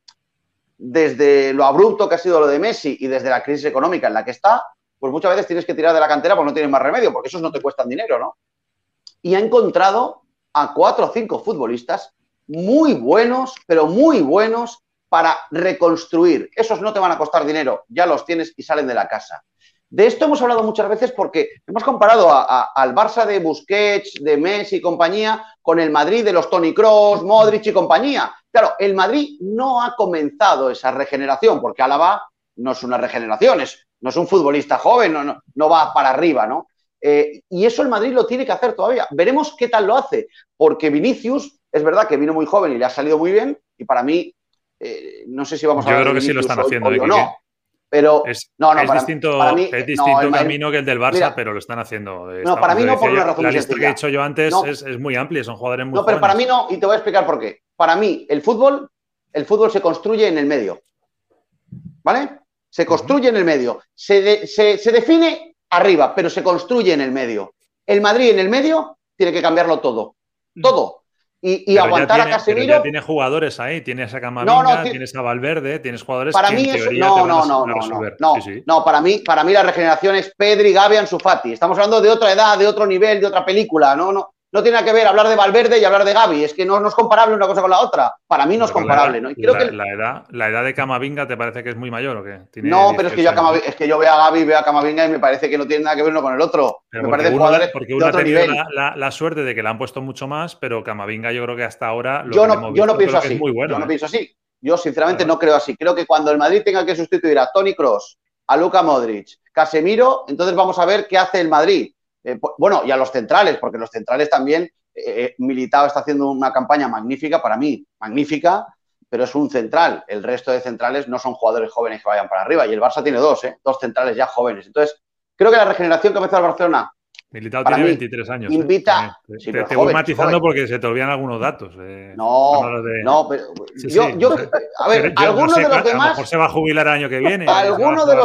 desde lo abrupto que ha sido lo de Messi y desde la crisis económica en la que está, pues muchas veces tienes que tirar de la cantera porque no tienes más remedio, porque esos no te cuestan dinero, ¿no? Y ha encontrado a 4 o 5 futbolistas muy buenos, pero muy buenos, para reconstruir. Esos no te van a costar dinero, ya los tienes y salen de la casa. De esto hemos hablado muchas veces porque hemos comparado al Barça de Busquets, de Messi y compañía, con el Madrid de los Toni Kroos, Modric y compañía. Claro, el Madrid no ha comenzado esa regeneración, porque Álava no es una regeneración, no es un futbolista joven, no va para arriba, ¿no? Y eso el Madrid lo tiene que hacer todavía. Veremos qué tal lo hace, porque Vinicius, es verdad que vino muy joven y le ha salido muy bien, y para mí, no sé si vamos a hablar de Vinicius. Yo creo que sí lo están haciendo, o no. Pero es distinto camino que el del Barça, mira, pero lo están haciendo. No, para mí no, por una razón La lista que he hecho yo antes es muy amplia, son jugadores muy jóvenes. No, pero para mí no, y te voy a explicar por qué. Para mí, el fútbol se construye en el medio. ¿Vale? Se construye en el medio. Se define arriba, pero se construye en el medio. El Madrid en el medio tiene que cambiarlo todo. Todo. Y aguantar a Casemiro. Pero ya tiene jugadores ahí, tienes a Camavinga, tienes a Valverde, tienes jugadores para que mí en eso, teoría te van a resolver. No, para mí la regeneración es Pedri, Gavi, Ansu Fati. Estamos hablando de otra edad, de otro nivel, de otra película. No tiene nada que ver hablar de Valverde y hablar de Gavi. Es que no es comparable una cosa con la otra. Para mí no es comparable, ¿no? Y creo que la edad de Camavinga ¿te parece que es muy mayor o qué? No, pero es que yo veo a Gavi, veo a Camavinga y me parece que no tiene nada que ver uno con el otro. Pero me parece jugadores porque uno ha tenido la suerte de que le han puesto mucho más, pero Camavinga yo creo que hasta ahora yo no pienso así. Yo no pienso así. Yo sinceramente no creo así. Creo que cuando el Madrid tenga que sustituir a Toni Kroos, a Luka Modric, Casemiro, entonces vamos a ver qué hace el Madrid. Bueno, y a los centrales, porque los centrales también, Militao está haciendo una campaña magnífica, para mí, magnífica, pero es un central. El resto de centrales no son jugadores jóvenes que vayan para arriba. Y el Barça tiene dos centrales ya jóvenes. Entonces, creo que la regeneración que ha empezado el Barcelona. Militao tiene 23 años. Invita. Sí, te voy matizando porque se te olvidan algunos datos. No, pero a ver, algunos de los demás. A lo mejor se va a jubilar el año que viene. Alguno de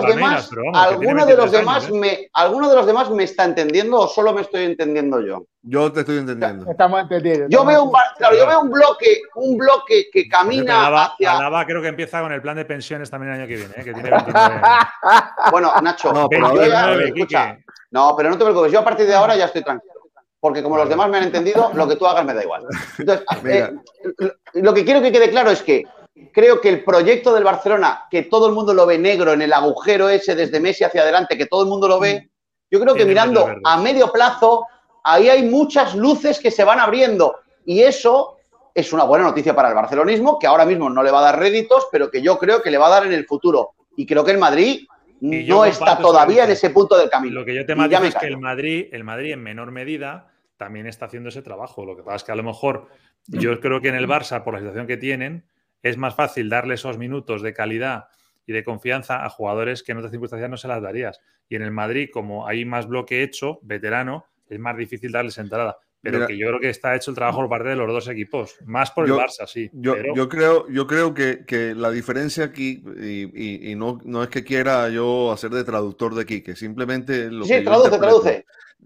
los demás me está entendiendo o solo me estoy entendiendo yo. Yo te estoy entendiendo. Estamos entendiendo. Yo veo un bloque que camina hacia. Alaba creo que empieza con el plan de pensiones también el año que viene, que tiene 29 Bueno, Nacho, escucha. No, pero no te preocupes, yo a partir de ahora ya estoy tranquilo. Porque como los demás me han entendido, lo que tú hagas me da igual. Entonces, lo que quiero que quede claro es que creo que el proyecto del Barcelona, que todo el mundo lo ve negro en el agujero ese desde Messi hacia adelante, que todo el mundo lo ve, yo creo que mirando a medio plazo, ahí hay muchas luces que se van abriendo. Y eso es una buena noticia para el barcelonismo, que ahora mismo no le va a dar réditos, pero que yo creo que le va a dar en el futuro. Y creo que el Madrid no está todavía en ese punto del camino. Lo que yo te matizo es que el Madrid en menor medida también está haciendo ese trabajo. Lo que pasa es que a lo mejor yo creo que en el Barça, por la situación que tienen, es más fácil darle esos minutos de calidad y de confianza a jugadores que en otras circunstancias no se las darías. Y en el Madrid, como hay más bloque hecho, veterano, es más difícil darles entrada. Pero que yo creo que está hecho el trabajo por parte de los dos equipos. Más por el Barça, sí. Yo creo que la diferencia aquí, y no es que quiera yo hacer de traductor de Quique, simplemente lo que traduce.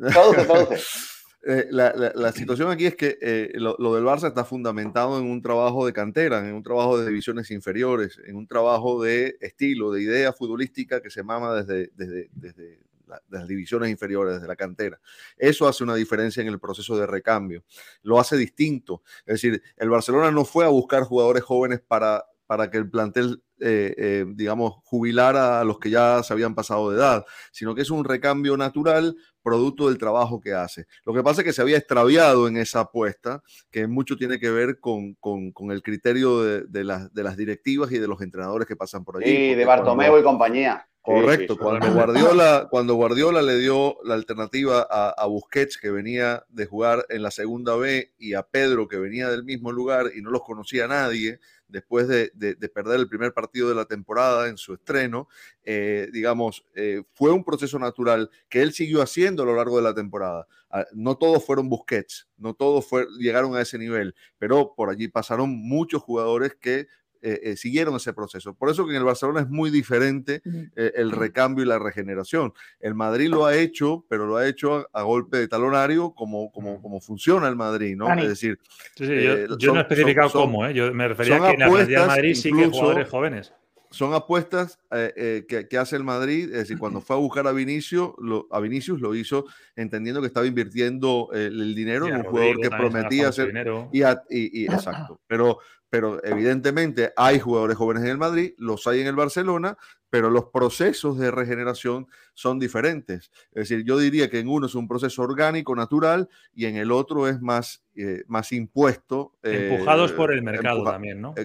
La situación aquí es que lo del Barça está fundamentado en un trabajo de cantera, en un trabajo de divisiones inferiores, en un trabajo de estilo, de idea futbolística que se mama desde las divisiones inferiores, desde la cantera. Eso hace una diferencia en el proceso de recambio. Lo hace distinto. Es decir, el Barcelona no fue a buscar jugadores jóvenes para que el plantel, digamos, jubilara a los que ya se habían pasado de edad, sino que es un recambio natural producto del trabajo que hace. Lo que pasa es que se había extraviado en esa apuesta, que mucho tiene que ver con el criterio de las directivas y de los entrenadores que pasan por allí. Sí, de Bartomeu y compañía. Correcto, sí. Cuando Guardiola le dio la alternativa a Busquets, que venía de jugar en la segunda B, y a Pedro, que venía del mismo lugar y no los conocía nadie, después de perder el primer partido de la temporada en su estreno, fue un proceso natural que él siguió haciendo a lo largo de la temporada. No todos fueron Busquets, no todos llegaron a ese nivel, pero por allí pasaron muchos jugadores que siguieron ese proceso. Por eso que en el Barcelona es muy diferente el recambio y la regeneración. El Madrid lo ha hecho, pero lo ha hecho a golpe de talonario, como funciona el Madrid, ¿no? Dani. Es decir, yo no he especificado cómo, yo me refería a que en la plantilla del Madrid sí que jugadores jóvenes. Son apuestas que hace el Madrid. Es decir, cuando fue a buscar a Vinicius lo hizo entendiendo que estaba invirtiendo el dinero en un jugador que prometía ser. Exacto. Pero evidentemente hay jugadores jóvenes en el Madrid, los hay en el Barcelona, pero los procesos de regeneración son diferentes. Es decir, yo diría que en uno es un proceso orgánico, natural, y en el otro es más impuesto. Empujados por el mercado también, ¿no?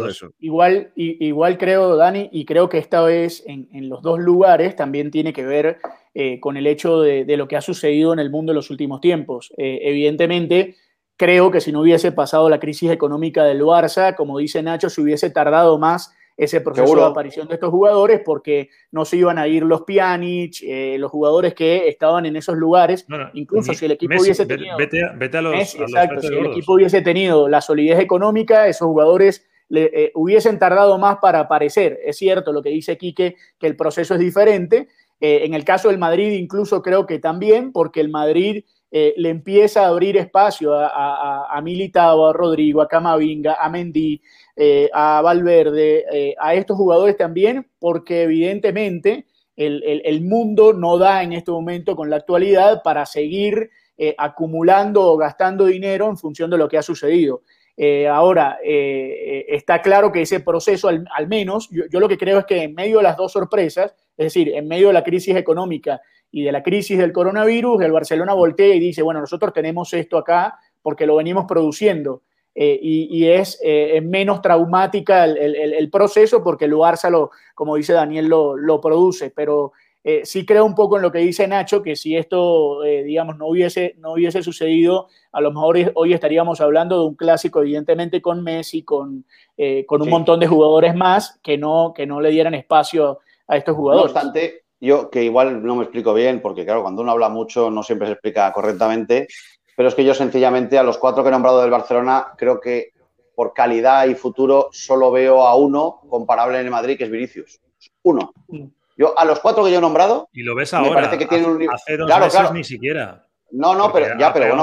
Igual creo, Dani, y creo que esta vez en los dos lugares también tiene que ver con el hecho de lo que ha sucedido en el mundo en los últimos tiempos. Evidentemente, creo que si no hubiese pasado la crisis económica del Barça, como dice Nacho, se hubiese tardado más ese proceso de aparición de estos jugadores porque no se iban a ir los Pjanic, los jugadores que estaban en esos lugares. Incluso si el equipo hubiese tenido... Vete a los exacto, si el equipo hubiese tenido la solidez económica, esos jugadores hubiesen tardado más para aparecer. Es cierto lo que dice Quique, que el proceso es diferente. En el caso del Madrid incluso creo que también, porque el Madrid... le empieza a abrir espacio a Militao, a Rodrigo, a Camavinga, a Mendy, a Valverde, a estos jugadores también, porque evidentemente el mundo no da en este momento con la actualidad para seguir acumulando o gastando dinero en función de lo que ha sucedido. Ahora, está claro que ese proceso, al menos, yo lo que creo es que en medio de las dos sorpresas, es decir, en medio de la crisis económica y de la crisis del coronavirus, el Barcelona voltea y dice, bueno, nosotros tenemos esto acá porque lo venimos produciendo. Y es menos traumática el proceso porque el Barça, como dice Daniel, lo produce. Pero sí creo un poco en lo que dice Nacho, que si esto, digamos, no hubiese sucedido, a lo mejor hoy estaríamos hablando de un clásico, evidentemente, con Messi, con un montón de jugadores más que no le dieran espacio a estos jugadores. yo que igual no me explico bien, porque claro, cuando uno habla mucho no siempre se explica correctamente, pero es que yo sencillamente a los 4 que he nombrado del Barcelona, creo que por calidad y futuro solo veo a uno comparable en el Madrid, que es Vinicius. Uno. Yo a los 4 que yo he nombrado... Y lo ves me ahora, parece que tiene un nivel... hace 2 meses ni siquiera. No, pero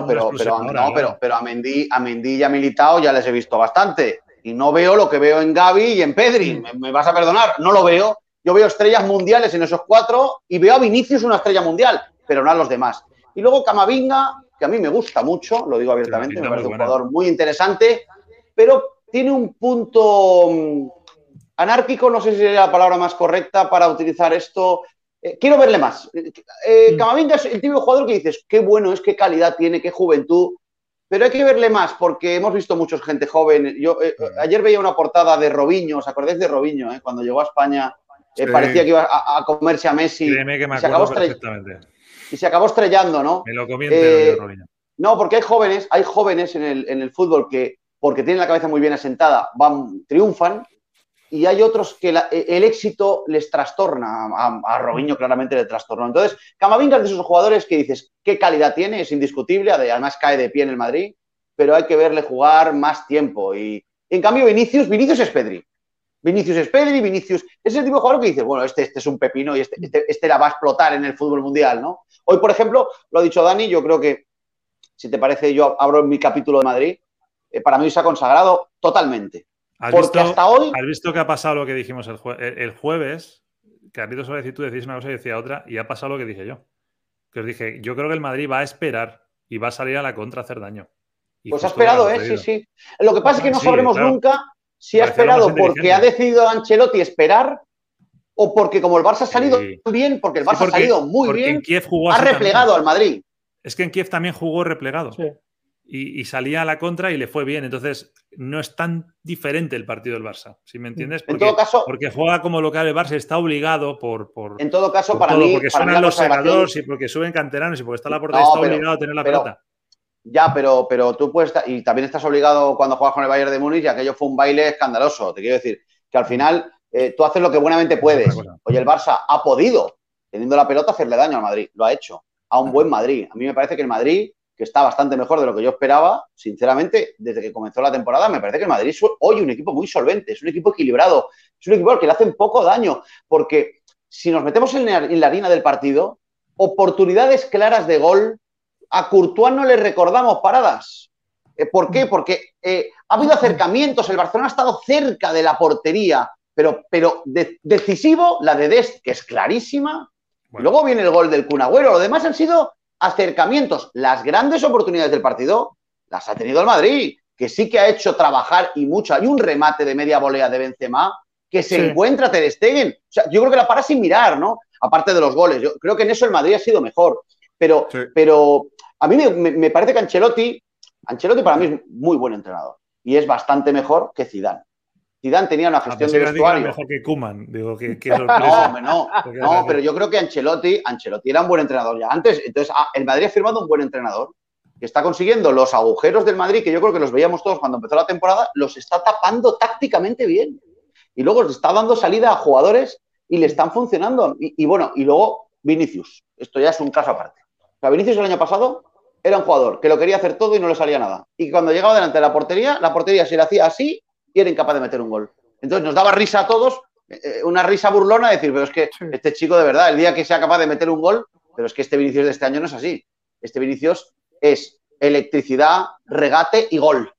a Mendy y a Militao ya les he visto bastante. Y no veo lo que veo en Gavi y en Pedri. Me vas a perdonar, no lo veo. Yo veo estrellas mundiales en esos 4 y veo a Vinicius una estrella mundial, pero no a los demás. Y luego Camavinga, que a mí me gusta mucho, lo digo abiertamente, me parece un jugador muy interesante, pero tiene un punto anárquico, no sé si sería la palabra más correcta para utilizar esto. Quiero verle más. Camavinga es el tipo de jugador que dices, qué bueno es, qué calidad tiene, qué juventud, pero hay que verle más porque hemos visto mucha gente joven. Yo ayer veía una portada de Robinho, ¿os acordáis de Robinho? Cuando llegó a España parecía que iba a comerse a Messi. Créeme que me acuerdo perfectamente. Y se acabó estrellando, ¿no? Me lo comí entero, Robinho. No, porque hay jóvenes en el fútbol que, porque tienen la cabeza muy bien asentada, triunfan. Y hay otros que el éxito les trastorna. A Robinho claramente le trastornó. Entonces, Camavinga es de esos jugadores que dices, qué calidad tiene, es indiscutible, además cae de pie en el Madrid, pero hay que verle jugar más tiempo. Y en cambio, Vinicius es Pedri. Vinicius es el tipo de jugador que dices, bueno, este es un pepino y este la va a explotar en el fútbol mundial, ¿no? Hoy, por ejemplo, lo ha dicho Dani, yo creo que, si te parece, yo abro mi capítulo de Madrid, para mí se ha consagrado totalmente. Porque hasta hoy... ¿Has visto que ha pasado lo que dijimos el jueves? Carlitos suele decir, tú decís una cosa y decía otra, y ha pasado lo que dije yo. Que os dije, yo creo que el Madrid va a esperar y va a salir a la contra a hacer daño. Y pues ha esperado, sí. Lo que pasa es que no sabremos nunca si ha esperado porque ha decidido Ancelotti esperar o porque como el Barça ha salido bien, porque el Barça ha salido muy bien, ha replegado al Madrid. Es que en Kiev también jugó replegado. Sí. Y salía a la contra y le fue bien. Entonces, no es tan diferente el partido del Barça, ¿sí me entiendes? Porque, en todo caso, porque juega como local el Barça, está obligado por en todo caso, por para todo, mí... porque suenan los segadores y porque suben canteranos y porque está la portería, está obligado a tener la pelota. Ya, pero tú puedes estar... Y también estás obligado cuando juegas con el Bayern de Múnich y aquello fue un baile escandaloso. Te quiero decir que al final tú haces lo que buenamente puedes. Oye, el Barça ha podido, teniendo la pelota, hacerle daño al Madrid. Lo ha hecho. A un buen Madrid. A mí me parece que el Madrid... que está bastante mejor de lo que yo esperaba, sinceramente, desde que comenzó la temporada, me parece que el Madrid es hoy un equipo muy solvente, es un equipo equilibrado, es un equipo al que le hacen poco daño, porque si nos metemos en la harina del partido, oportunidades claras de gol, a Courtois no le recordamos paradas. ¿Por qué? Porque ha habido acercamientos, el Barcelona ha estado cerca de la portería, pero decisivo, la de Dest, que es clarísima, y luego viene el gol del Kun Agüero, lo demás han sido acercamientos. Las grandes oportunidades del partido las ha tenido el Madrid, que sí que ha hecho trabajar y mucho. Hay un remate de media volea de Benzema que se encuentra Ter Stegen. O sea, yo creo que la para sin mirar, ¿no? Aparte de los goles. Yo creo que en eso el Madrid ha sido mejor. Pero a mí me parece que Ancelotti para mí es muy buen entrenador y es bastante mejor que Zidane. Zidane tenía una gestión de vestuario. Mejor que Koeman. Digo, qué sorpresa. No, pero yo creo que Ancelotti era un buen entrenador ya antes. Entonces, el Madrid ha firmado un buen entrenador que está consiguiendo los agujeros del Madrid, que yo creo que los veíamos todos cuando empezó la temporada, los está tapando tácticamente bien. Y luego les está dando salida a jugadores y le están funcionando. Y luego Vinicius. Esto ya es un caso aparte. O sea, Vinicius el año pasado era un jugador que lo quería hacer todo y no le salía nada. Y cuando llegaba delante de la portería se le hacía así y era incapaz de meter un gol. Entonces nos daba risa a todos, una risa burlona de decir, pero es que este chico de verdad, el día que sea capaz de meter un gol, pero es que este Vinicius de este año no es así. Este Vinicius es electricidad, regate y gol.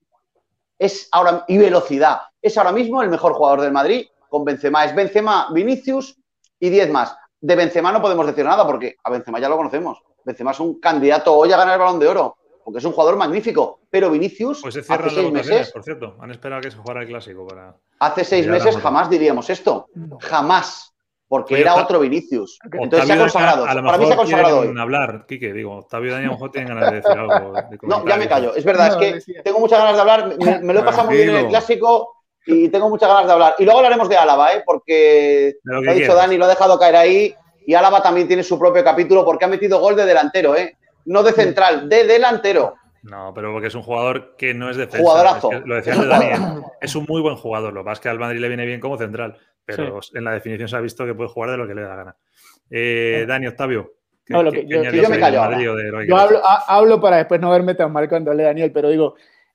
Y velocidad. Es ahora mismo el mejor jugador del Madrid con Benzema. Es Benzema, Vinicius y 10 más. De Benzema no podemos decir nada porque a Benzema ya lo conocemos. Benzema es un candidato hoy a ganar el Balón de Oro. Porque es un jugador magnífico, pero Vinicius pues se cierran hace 6 meses, por cierto, han esperado a que se jugara el Clásico para... Hace 6 meses jamás diríamos esto, jamás, porque era otro Vinicius. Entonces se ha consagrado, para mí se ha consagrado hoy. Hablar, Quique, digo, Octavio y Dani a lo mejor tienen ganas de decir algo. No, ya me callo, es verdad, es que tengo muchas ganas de hablar, me lo he pasado muy bien en el Clásico y tengo muchas ganas de hablar. Y luego hablaremos de Álava, porque lo ha dicho Dani, lo ha dejado caer ahí, y Álava también tiene su propio capítulo porque ha metido gol de delantero, no de central, de delantero. No, pero porque es un jugador que no es defensa. Jugadorazo. Es que, lo decía antes Daniel, es un muy buen jugador. Lo que pasa es que al Madrid le viene bien como central, pero en la definición se ha visto que puede jugar de lo que le da la gana. Dani, Octavio. No, yo me callo ahora. Yo hablo para después no verme tan mal cuando hable Daniel, pero digo,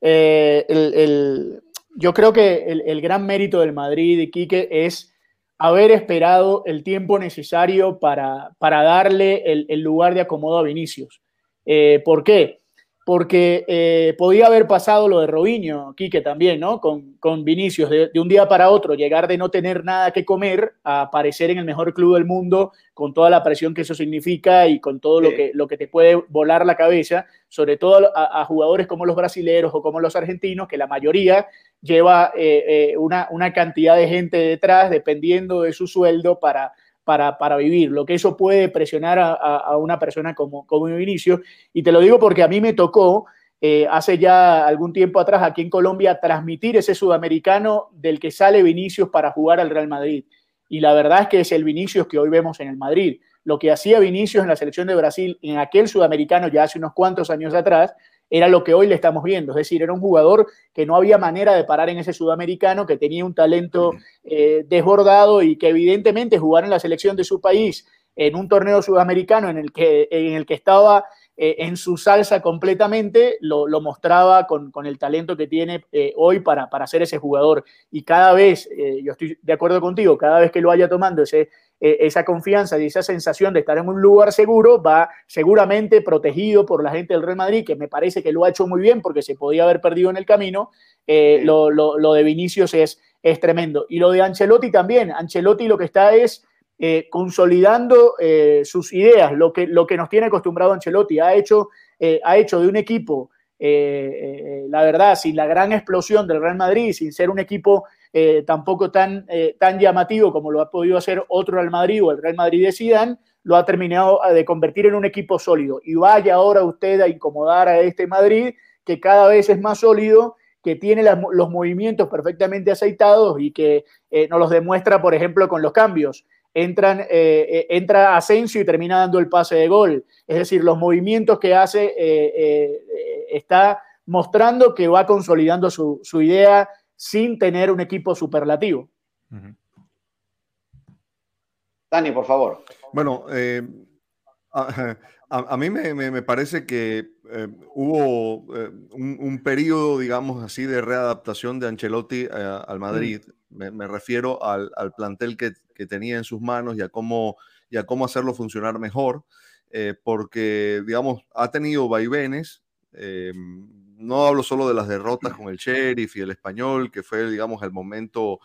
yo creo que el gran mérito del Madrid y Quique es haber esperado el tiempo necesario para darle el lugar de acomodo a Vinicius. ¿Por qué? Porque podía haber pasado lo de Robinho, Quique también, ¿no? Con Vinicius, de un día para otro, llegar de no tener nada que comer a aparecer en el mejor club del mundo, con toda la presión que eso significa y con todo lo que te puede volar la cabeza, sobre todo a jugadores como los brasileños o como los argentinos, que la mayoría lleva una cantidad de gente detrás, dependiendo de su sueldo para vivir, lo que eso puede presionar a una persona como Vinicius. Y te lo digo porque a mí me tocó hace ya algún tiempo atrás aquí en Colombia transmitir ese sudamericano del que sale Vinicius para jugar al Real Madrid. Y la verdad es que es el Vinicius que hoy vemos en el Madrid. Lo que hacía Vinicius en la selección de Brasil en aquel sudamericano ya hace unos cuantos años atrás era lo que hoy le estamos viendo. Es decir, era un jugador que no había manera de parar en ese sudamericano, que tenía un talento desbordado y que evidentemente jugar en la selección de su país en un torneo sudamericano en el que estaba en su salsa completamente, lo mostraba con el talento que tiene hoy para ser ese jugador. Y cada vez, yo estoy de acuerdo contigo, cada vez que lo vaya tomando esa confianza y esa sensación de estar en un lugar seguro, va seguramente protegido por la gente del Real Madrid, que me parece que lo ha hecho muy bien porque se podía haber perdido en el camino. Lo de Vinicius es tremendo. Y lo de Ancelotti también. Ancelotti lo que está es consolidando sus ideas, lo que nos tiene acostumbrado Ancelotti. Ha hecho de un equipo, la verdad, sin la gran explosión del Real Madrid, sin ser un equipo tampoco tan llamativo como lo ha podido hacer otro Real Madrid o el Real Madrid de Zidane, lo ha terminado de convertir en un equipo sólido. Y vaya ahora usted a incomodar a este Madrid, que cada vez es más sólido, que tiene los movimientos perfectamente aceitados y que nos los demuestra, por ejemplo, con los cambios. Entra Asensio y termina dando el pase de gol. Es decir, los movimientos que hace está mostrando que va consolidando su idea sin tener un equipo superlativo. Dani, por favor. Bueno, a mí me parece que hubo un periodo, digamos así, de readaptación de Ancelotti al Madrid. Me refiero al plantel que tenía en sus manos y a cómo hacerlo funcionar mejor, porque, digamos, ha tenido vaivenes. No hablo solo de las derrotas con el Sheriff y el Español, que fue, digamos, el momento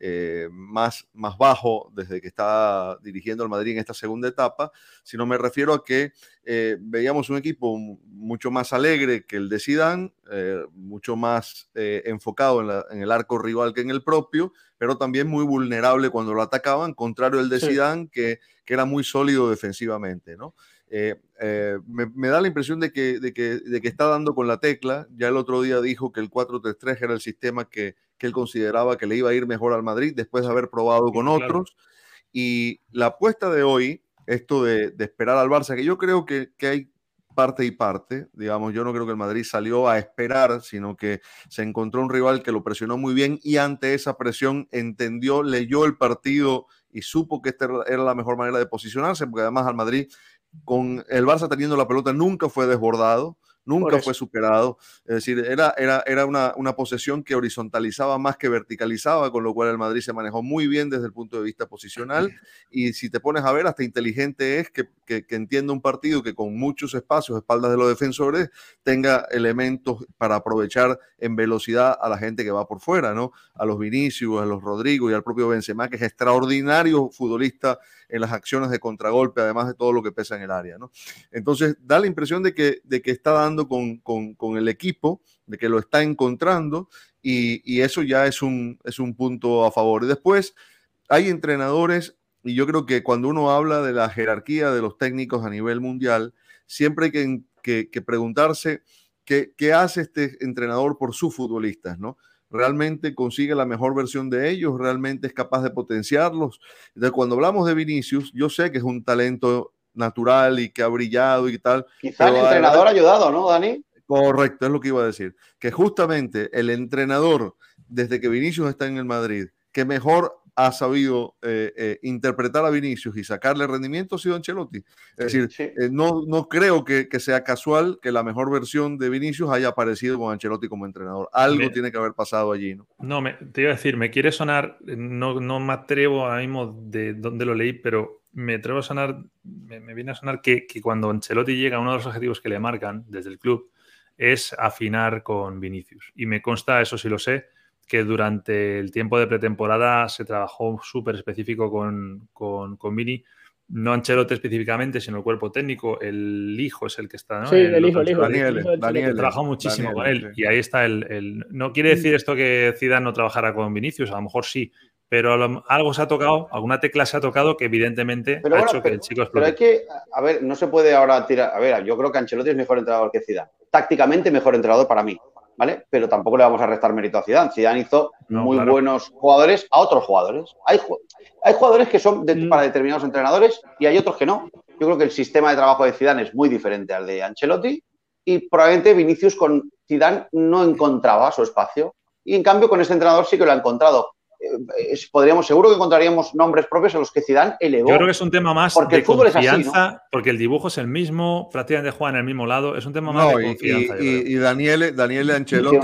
más bajo desde que está dirigiendo al Madrid en esta segunda etapa, sino me refiero a que veíamos un equipo mucho más alegre que el de Zidane, mucho más enfocado en el arco rival que en el propio, pero también muy vulnerable cuando lo atacaban, contrario al de Zidane, que era muy sólido defensivamente, ¿no? Me da la impresión de que está dando con la tecla. Ya el otro día dijo que el 4-3-3 era el sistema que él consideraba que le iba a ir mejor al Madrid después de haber probado con otros. Y la apuesta de hoy, esto de esperar al Barça, que yo creo que hay parte y parte, digamos, yo no creo que el Madrid salió a esperar, sino que se encontró un rival que lo presionó muy bien y ante esa presión entendió, leyó el partido y supo que esta era la mejor manera de posicionarse, porque además al Madrid, con el Barça teniendo la pelota, nunca fue desbordado, nunca fue superado. Es decir, era una posesión que horizontalizaba más que verticalizaba, con lo cual el Madrid se manejó muy bien desde el punto de vista posicional. Y si te pones a ver, hasta inteligente es que entienda un partido que con muchos espacios, espaldas de los defensores, tenga elementos para aprovechar en velocidad a la gente que va por fuera, ¿no? A los Vinicius, a los Rodrigo y al propio Benzema, que es extraordinario futbolista en las acciones de contragolpe, además de todo lo que pesa en el área, ¿no? Entonces, da la impresión de que está dando con el equipo, de que lo está encontrando, y eso ya es un punto a favor. Y después hay entrenadores, y yo creo que cuando uno habla de la jerarquía de los técnicos a nivel mundial, siempre hay que preguntarse qué hace este entrenador por sus futbolistas, ¿no? ¿Realmente consigue la mejor versión de ellos? ¿Realmente es capaz de potenciarlos? Entonces, cuando hablamos de Vinicius, yo sé que es un talento natural y que ha brillado y tal. Quizá el entrenador ha ayudado, ¿no, Dani? Correcto, es lo que iba a decir. Que justamente el entrenador, desde que Vinicius está en el Madrid, que mejor ha sabido interpretar a Vinicius y sacarle rendimiento ha sido Ancelotti. Es decir, no creo que sea casual que la mejor versión de Vinicius haya aparecido con Ancelotti como entrenador. Algo tiene que haber pasado allí, ¿no? No, te iba a decir, me quiere sonar, no me atrevo ahora mismo de dónde lo leí, pero me atrevo a sonar, me viene a sonar que cuando Ancelotti llega, uno de los objetivos que le marcan desde el club es afinar con Vinicius. Y me consta, eso sí lo sé, que durante el tiempo de pretemporada se trabajó súper específico con Vini, no Ancelotti específicamente, sino el cuerpo técnico. El hijo es el que está, ¿no? Sí, el hijo. Daniel trabajó muchísimo con él. Sí. Y ahí está no quiere decir esto que Zidane no trabajara con Vinicius, a lo mejor sí, pero algo se ha tocado, alguna tecla se ha tocado que evidentemente ha hecho que el chico explote. Pero hay que, a ver, no se puede ahora tirar. A ver, yo creo que Ancelotti es mejor entrenador que Zidane. Tácticamente mejor entrenador para mí, ¿vale? Pero tampoco le vamos a restar mérito a Zidane. Zidane hizo buenos jugadores a otros jugadores. Hay jugadores que son para determinados entrenadores y hay otros que no. Yo creo que el sistema de trabajo de Zidane es muy diferente al de Ancelotti y probablemente Vinicius con Zidane no encontraba su espacio. Y en cambio con este entrenador sí que lo ha encontrado. Seguro que encontraríamos nombres propios a los que Zidane elevó. Yo creo que es un tema más porque de el fútbol confianza, es así, ¿no? porque el dibujo es el mismo, prácticamente juegan en el mismo lado, es un tema más de confianza. Y Daniele Ancelotti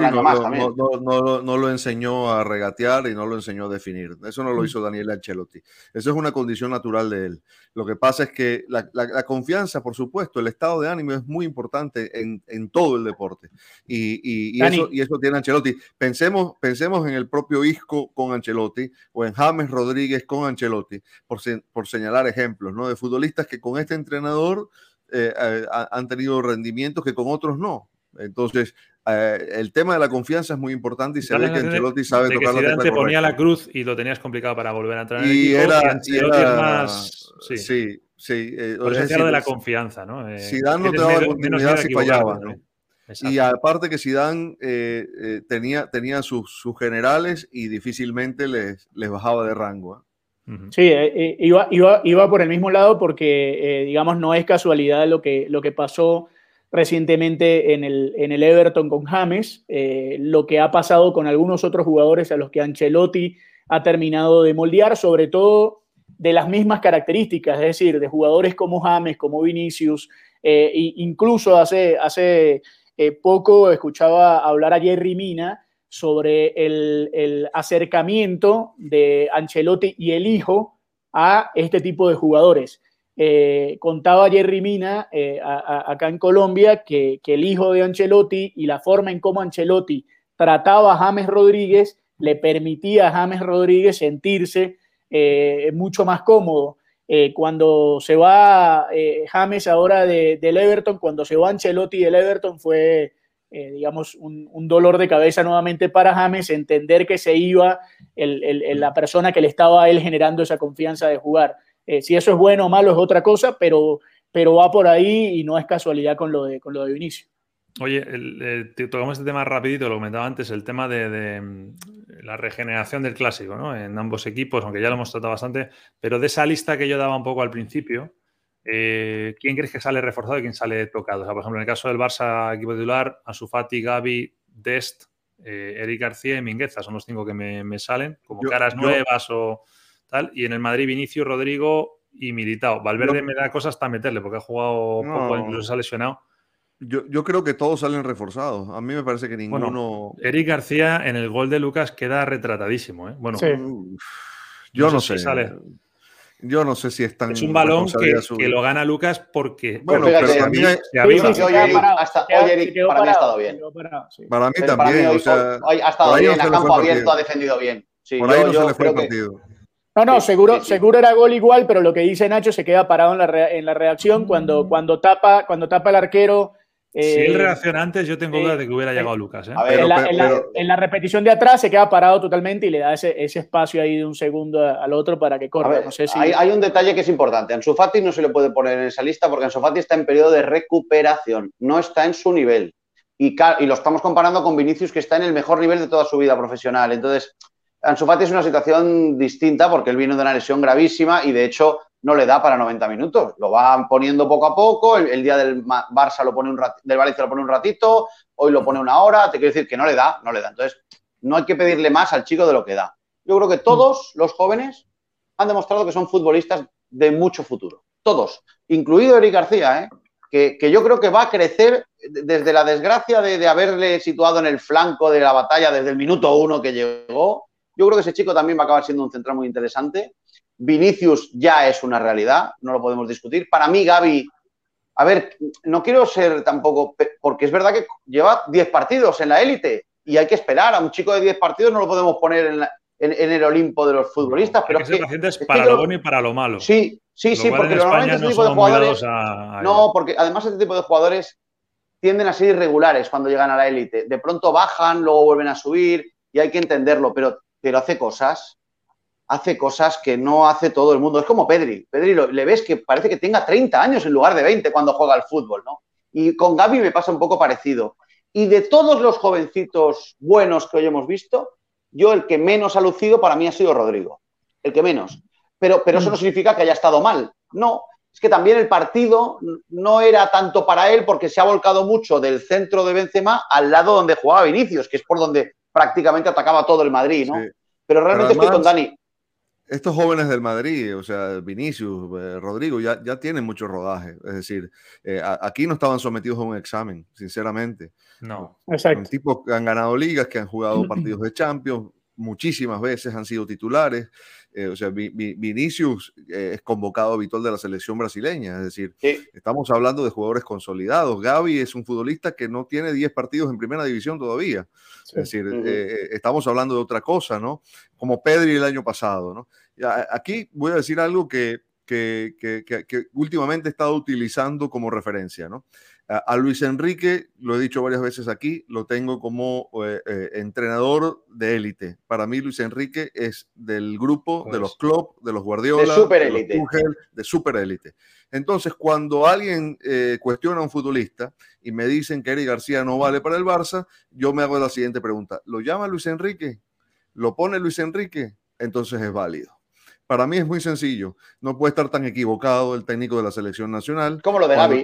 no lo enseñó a regatear y no lo enseñó a definir. Eso no lo hizo Daniele Ancelotti. Eso es una condición natural de él. Lo que pasa es que la confianza, por supuesto, el estado de ánimo es muy importante en todo el deporte. Y eso tiene Ancelotti. Pensemos en el propio Isco con Ancelotti o en James Rodríguez con Ancelotti, por señalar ejemplos, ¿no? De futbolistas que con este entrenador han tenido rendimientos que con otros no. Entonces, el tema de la confianza es muy importante y se ve que Ancelotti sabe tocar la tecla te ponía la cruz y lo tenías complicado para volver a entrar en el equipo. Ancelotti es más... Sí. Por decirlo de la confianza, ¿no? Zidane no te daba continuidad si fallaba, ¿no? Exacto. Y aparte que Zidane tenía sus generales y difícilmente les bajaba de rango, ¿eh? Sí, iba por el mismo lado porque, digamos, no es casualidad lo que pasó recientemente en el Everton con James, lo que ha pasado con algunos otros jugadores a los que Ancelotti ha terminado de moldear, sobre todo de las mismas características, es decir, de jugadores como James, como Vinicius, incluso hace poco escuchaba hablar a Yerry Mina sobre el acercamiento de Ancelotti y el hijo a este tipo de jugadores. Contaba Yerry Mina acá en Colombia que el hijo de Ancelotti y la forma en cómo Ancelotti trataba a James Rodríguez le permitía a James Rodríguez sentirse mucho más cómodo. Cuando se va James ahora del Everton, cuando se va Ancelotti del Everton fue, digamos, un dolor de cabeza nuevamente para James, entender que se iba la persona que le estaba a él generando esa confianza de jugar. Si eso es bueno o malo es otra cosa, pero va por ahí y no es casualidad con lo de Vinicius. Oye, tocamos este tema rapidito, lo comentaba antes, el tema de la regeneración del clásico, ¿no? En ambos equipos, aunque ya lo hemos tratado bastante, pero de esa lista que yo daba un poco al principio, ¿quién crees que sale reforzado y quién sale tocado? O sea, por ejemplo, en el caso del Barça, equipo titular, Ansu Fati, Gavi, Dest, Eric García y Mingueza, son los 5 que me salen, como caras nuevas o tal, y en el Madrid, Vinicius, Rodrigo y Militao. Valverde me da cosas hasta meterle, porque ha jugado poco, incluso se ha lesionado. Yo creo que todos salen reforzados. A mí me parece que ninguno... Bueno, Eric García en el gol de Lucas queda retratadísimo, ¿eh? Bueno, sí. Yo no sé. Yo no sé si es tan... Es un balón que lo gana Lucas porque... Bueno, pero para mí... Para mí ha estado bien. Para mí también, o sea... Ha estado bien, a campo abierto ha defendido bien. Sí, por ahí no se le fue el partido. No, seguro era gol igual, pero lo que dice Nacho se queda parado en la reacción cuando tapa el arquero. Si él reacciona antes, yo tengo dudas de que hubiera llegado Lucas. A ver, en la repetición de atrás se queda parado totalmente y le da ese espacio ahí de un segundo al otro para que corra. No sé si... hay un detalle que es importante. Ansu Fati no se le puede poner en esa lista porque Ansu Fati está en periodo de recuperación, no está en su nivel. Y lo estamos comparando con Vinicius, que está en el mejor nivel de toda su vida profesional. Entonces, Ansu Fati es una situación distinta porque él vino de una lesión gravísima y, de hecho, no le da para 90 minutos. Lo van poniendo poco a poco. El día del Barça del Valencia lo pone un ratito, hoy lo pone una hora. Te quiero decir que no le da. Entonces, no hay que pedirle más al chico de lo que da. yo creo que todos los jóvenes han demostrado que son futbolistas de mucho futuro. Todos, incluido Eric García, que yo creo que va a crecer desde la desgracia de haberle situado en el flanco de la batalla desde el minuto 1 que llegó. Yo creo que ese chico también va a acabar siendo un central muy interesante. Vinicius ya es una realidad, no lo podemos discutir. Para mí, Gavi, a ver, no quiero ser tampoco, porque es verdad que lleva 10 partidos en la élite y hay que esperar. A un chico de 10 partidos no lo podemos poner en el Olimpo de los futbolistas. No, pero hay que ser pacientes para lo bueno y para lo malo. Sí, porque normalmente este tipo de jugadores... No, porque además este tipo de jugadores tienden a ser irregulares cuando llegan a la élite. De pronto bajan, luego vuelven a subir y hay que entenderlo, pero hace cosas que no hace todo el mundo. Es como Pedri. Pedri le ves que parece que tenga 30 años en lugar de 20 cuando juega al fútbol, ¿no? Y con Gavi me pasa un poco parecido. Y de todos los jovencitos buenos que hoy hemos visto, yo el que menos ha lucido para mí ha sido Rodrigo. El que menos. Pero eso no significa que haya estado mal. No, es que también el partido no era tanto para él porque se ha volcado mucho del centro de Benzema al lado donde jugaba Vinicius, que es por donde prácticamente atacaba todo el Madrid, ¿no? Sí. Pero realmente además, estoy con Dani. Estos jóvenes del Madrid, o sea, Vinicius, Rodrigo, ya tienen mucho rodaje. Es decir, aquí no estaban sometidos a un examen, sinceramente. No, exacto. Son tipos que han ganado ligas, que han jugado partidos de Champions, muchísimas veces han sido titulares. O sea, Vinicius es convocado habitual de la selección brasileña. Es decir, sí, estamos hablando de jugadores consolidados. Gavi es un futbolista que no tiene 10 partidos en primera división todavía. Sí. Es decir, estamos hablando de otra cosa, ¿no? Como Pedri el año pasado, ¿no? Aquí voy a decir algo que últimamente he estado utilizando como referencia, ¿no? A Luis Enrique, lo he dicho varias veces aquí, lo tengo como entrenador de élite. Para mí Luis Enrique es del grupo de los Klopp, de los Guardiola, de super élite. Entonces, cuando alguien cuestiona a un futbolista y me dicen que Eric García no vale para el Barça, yo me hago la siguiente pregunta. ¿Lo llama Luis Enrique? ¿Lo pone Luis Enrique? Entonces es válido. Para mí es muy sencillo. No puede estar tan equivocado el técnico de la selección nacional. Como lo de Gavi.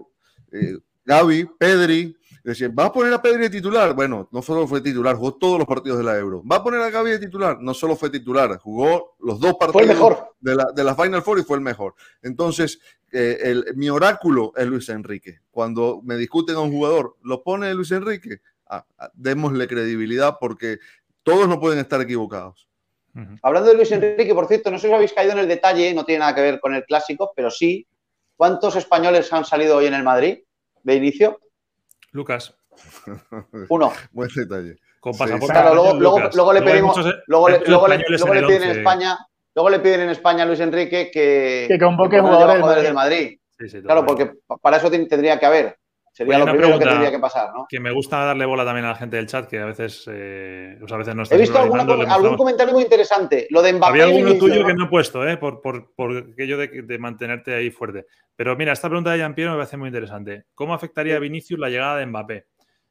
Gavi, Pedri, decían, ¿va a poner a Pedri de titular? Bueno, no solo fue titular, jugó todos los partidos de la Euro. ¿Va a poner a Gavi de titular? No solo fue titular, jugó los 2 partidos de la Final Four y fue el mejor. Entonces, mi oráculo es Luis Enrique. Cuando me discuten a un jugador, ¿lo pone Luis Enrique? Démosle credibilidad porque todos no pueden estar equivocados. Hablando de Luis Enrique, por cierto, no sé si habéis caído en el detalle, no tiene nada que ver con el clásico, pero sí. ¿Cuántos españoles han salido hoy en el Madrid de inicio? Lucas. 1. Buen detalle. Con pasaporte. Claro, luego le pedimos, luego le piden en España, luego le piden en España a Luis Enrique que convoque jugadores del Madrid. Sí, claro, porque para eso tendría que haber. Sería lo primero que tendría que pasar, ¿no? Que me gusta darle bola también a la gente del chat, que a veces no está. He visto algún comentario muy interesante. Lo de Mbappé. Había alguno tuyo que no he puesto, por aquello de mantenerte ahí fuerte. Pero mira, esta pregunta de Jean-Pierre me parece muy interesante. ¿Cómo afectaría a Vinicius la llegada de Mbappé?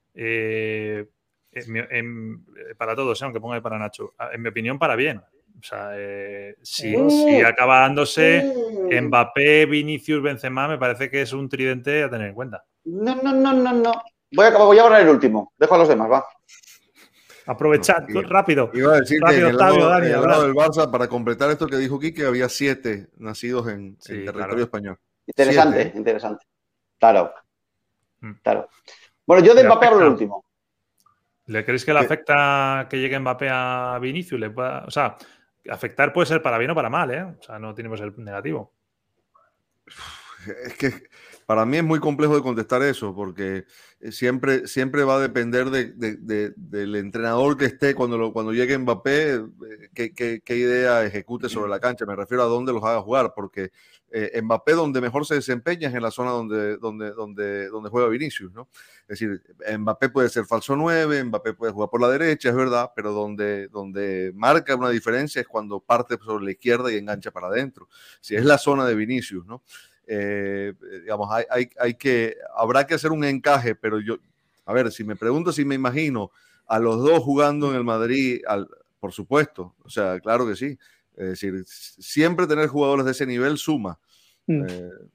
Para todos, aunque ponga para Nacho. En mi opinión, para bien. O sea, si acaba dándose Mbappé, Vinicius, Benzema, me parece que es un tridente a tener en cuenta. No. Voy a borrar el último. Dejo a los demás, va. Aprovechad, rápido. Iba a decir rápido, que en el lado del Barça, para completar esto que dijo Quique, había 7 nacidos en territorio español. Interesante. Claro. Bueno, yo de Mbappé hablo el último. ¿Le creéis que le afecta que llegue Mbappé a Vinicius? O sea, afectar puede ser para bien o para mal, ¿eh? O sea, no tiene que ser negativo. Es que para mí es muy complejo de contestar eso, porque siempre va a depender del entrenador que esté cuando llegue Mbappé, qué idea ejecute sobre la cancha. Me refiero a dónde los haga jugar, porque Mbappé donde mejor se desempeña es en la zona donde juega Vinicius, ¿no? Es decir, Mbappé puede ser falso 9, Mbappé puede jugar por la derecha, es verdad, pero donde marca una diferencia es cuando parte sobre la izquierda y engancha para adentro. Si es la zona de Vinicius, ¿no? Digamos, habrá que hacer un encaje, pero a ver, si me preguntas si me imagino a los dos jugando en el Madrid, por supuesto, o sea, claro que sí. Es decir, siempre tener jugadores de ese nivel suma.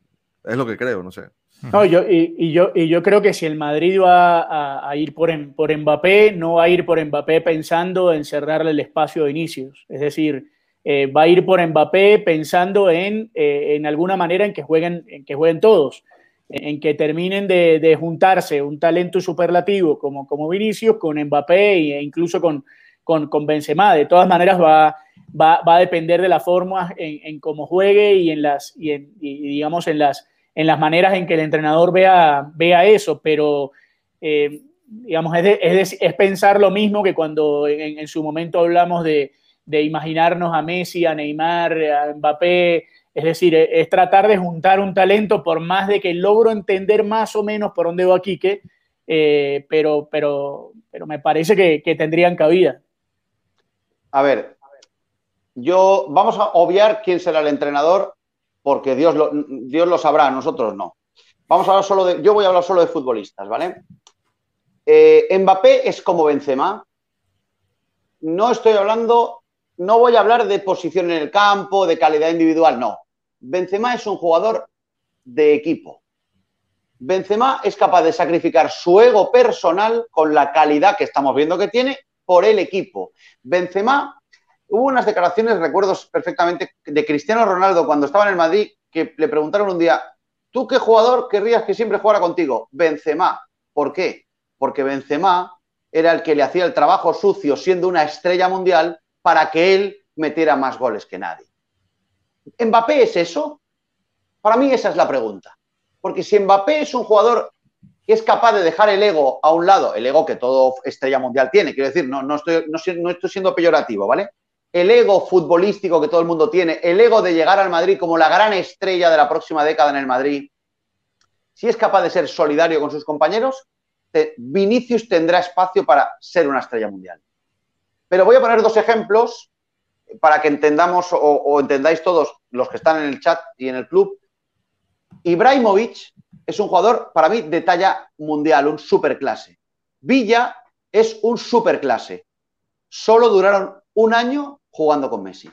Es lo que creo, no sé. No, yo creo que si el Madrid va a ir por Mbappé, no va a ir por Mbappé pensando en cerrarle el espacio a Vinicius. Es decir, va a ir por Mbappé pensando en alguna manera en que jueguen todos, en que terminen de juntarse un talento superlativo como Vinicius con Mbappé e incluso con Benzema. De todas maneras va a depender de la forma en cómo juegue y digamos en las maneras en que el entrenador vea eso, pero digamos, es pensar lo mismo que cuando en su momento hablamos de imaginarnos a Messi, a Neymar, a Mbappé. Es decir, es tratar de juntar un talento, por más de que logro entender más o menos por dónde va Quique, pero me parece que tendrían cabida. A ver, vamos a obviar quién será el entrenador, porque Dios lo sabrá, nosotros no. Yo voy a hablar solo de futbolistas, ¿vale? Mbappé es como Benzema. No voy a hablar de posición en el campo, de calidad individual, no. Benzema es un jugador de equipo. Benzema es capaz de sacrificar su ego personal con la calidad que estamos viendo que tiene por el equipo. Benzema, hubo unas declaraciones, recuerdo perfectamente, de Cristiano Ronaldo cuando estaba en el Madrid, que le preguntaron un día, ¿tú qué jugador querrías que siempre jugara contigo? Benzema. ¿Por qué? Porque Benzema era el que le hacía el trabajo sucio siendo una estrella mundial para que él metiera más goles que nadie. ¿Mbappé es eso? Para mí esa es la pregunta. Porque si Mbappé es un jugador que es capaz de dejar el ego a un lado, el ego que todo estrella mundial tiene, quiero decir, no estoy siendo peyorativo, ¿vale? El ego futbolístico que todo el mundo tiene, el ego de llegar al Madrid como la gran estrella de la próxima década en el Madrid, si es capaz de ser solidario con sus compañeros, Vinicius tendrá espacio para ser una estrella mundial. Pero voy a poner dos ejemplos para que entendamos o entendáis todos los que están en el chat y en el club. Ibrahimovic es un jugador, para mí, de talla mundial, un superclase. Villa es un superclase. Solo duraron un año jugando con Messi.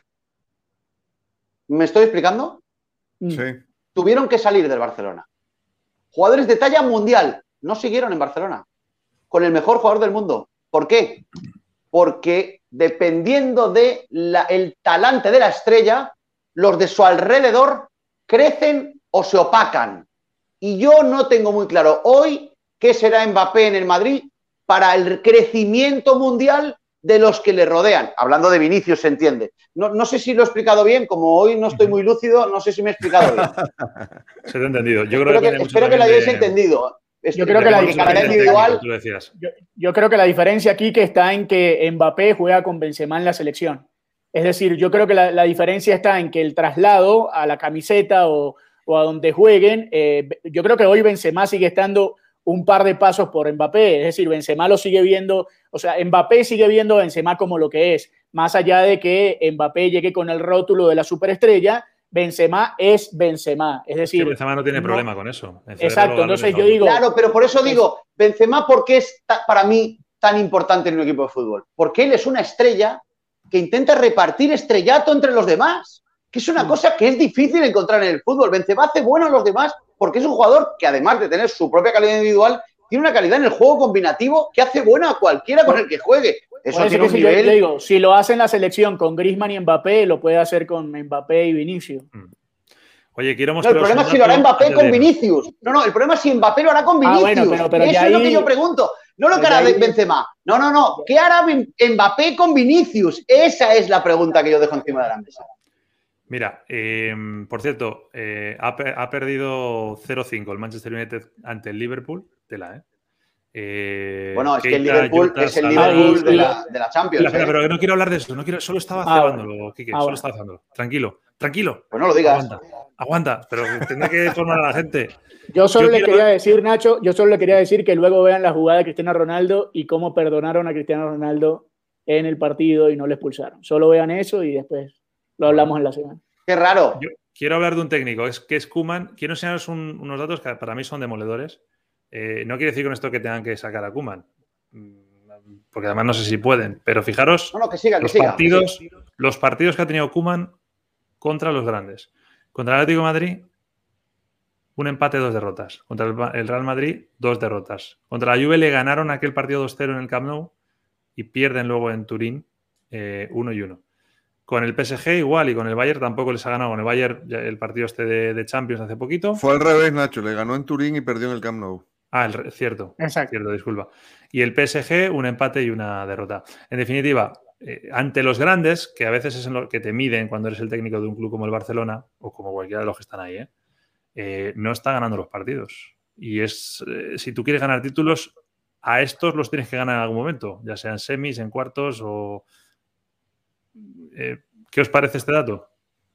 ¿Me estoy explicando? Sí. Tuvieron que salir del Barcelona. Jugadores de talla mundial no siguieron en Barcelona con el mejor jugador del mundo. ¿Por qué? Porque dependiendo del talante de la estrella, los de su alrededor crecen o se opacan. Y yo no tengo muy claro hoy qué será Mbappé en el Madrid para el crecimiento mundial de los que le rodean. Hablando de Vinicius, se entiende. No sé si lo he explicado bien, como hoy no estoy muy lúcido, no sé si me he explicado bien. Se te ha entendido. Yo espero que lo hayáis entendido. Yo creo que yo creo que la diferencia aquí que está en que Mbappé juega con Benzema en la selección. Es decir, yo creo que la diferencia está en que el traslado a la camiseta o a donde jueguen, yo creo que hoy Benzema sigue estando un par de pasos por Mbappé. Es decir, Benzema lo sigue viendo, o sea, Mbappé sigue viendo a Benzema como lo que es. Más allá de que Mbappé llegue con el rótulo de la superestrella, Benzema es Benzema. Es decir, sí, Benzema no tiene problema con eso. Exacto, entonces yo digo... Claro, pero por eso digo, Benzema, ¿por qué es para mí tan importante en un equipo de fútbol? Porque él es una estrella que intenta repartir estrellato entre los demás, que es una cosa que es difícil encontrar en el fútbol. Benzema hace bueno a los demás porque es un jugador que, además de tener su propia calidad individual, tiene una calidad en el juego combinativo que hace bueno a cualquiera con el que juegue. Eso tiene un nivel... Yo digo, si lo hace en la selección con Griezmann y Mbappé, lo puede hacer con Mbappé y Vinicius. Oye, quiero mostrar... No, el problema es si lo hará Mbappé con Vinicius. No, el problema es si Mbappé lo hará con Vinicius. Bueno, pero eso es lo que yo pregunto. No lo que hará Benzema. No. ¿Qué hará Mbappé con Vinicius? Esa es la pregunta que yo dejo encima de la mesa. Mira, por cierto, ha perdido 0-5 el Manchester United ante el Liverpool. Tela, bueno, es que el Liverpool es el Liverpool de la Champions. Pero no quiero hablar de eso. Solo estaba cebándolo, Quique. Solo estaba haciéndolo. Tranquilo. Pues no lo digas. Aguanta, pero tendré que informar a la gente. Yo solo le quería decir, Nacho, que luego vean la jugada de Cristiano Ronaldo y cómo perdonaron a Cristiano Ronaldo en el partido y no le expulsaron. Solo vean eso y después lo hablamos en la semana. Qué raro. Yo quiero hablar de un técnico, que es Koeman. Quiero enseñaros unos datos que para mí son demoledores. No quiere decir con esto que tengan que sacar a Koeman, porque además no sé si pueden, pero fijaros los partidos que ha tenido Koeman contra los grandes. Contra el Atlético de Madrid, un empate, 2 derrotas. Contra el Real Madrid, 2 derrotas. Contra la Juve le ganaron aquel partido 2-0 en el Camp Nou y pierden luego en Turín 1-1. Con el PSG igual, y con el Bayern tampoco les ha ganado. Con el Bayern, el partido de Champions hace poquito. Fue al revés, Nacho. Le ganó en Turín y perdió en el Camp Nou. Cierto. Exacto. Cierto, disculpa. Y el PSG, un empate y una derrota. En definitiva, ante los grandes, que a veces es en lo que te miden cuando eres el técnico de un club como el Barcelona, o como cualquiera de los que están ahí, no está ganando los partidos. Y si tú quieres ganar títulos, a estos los tienes que ganar en algún momento, ya sean semis, en cuartos o... ¿Qué os parece este dato?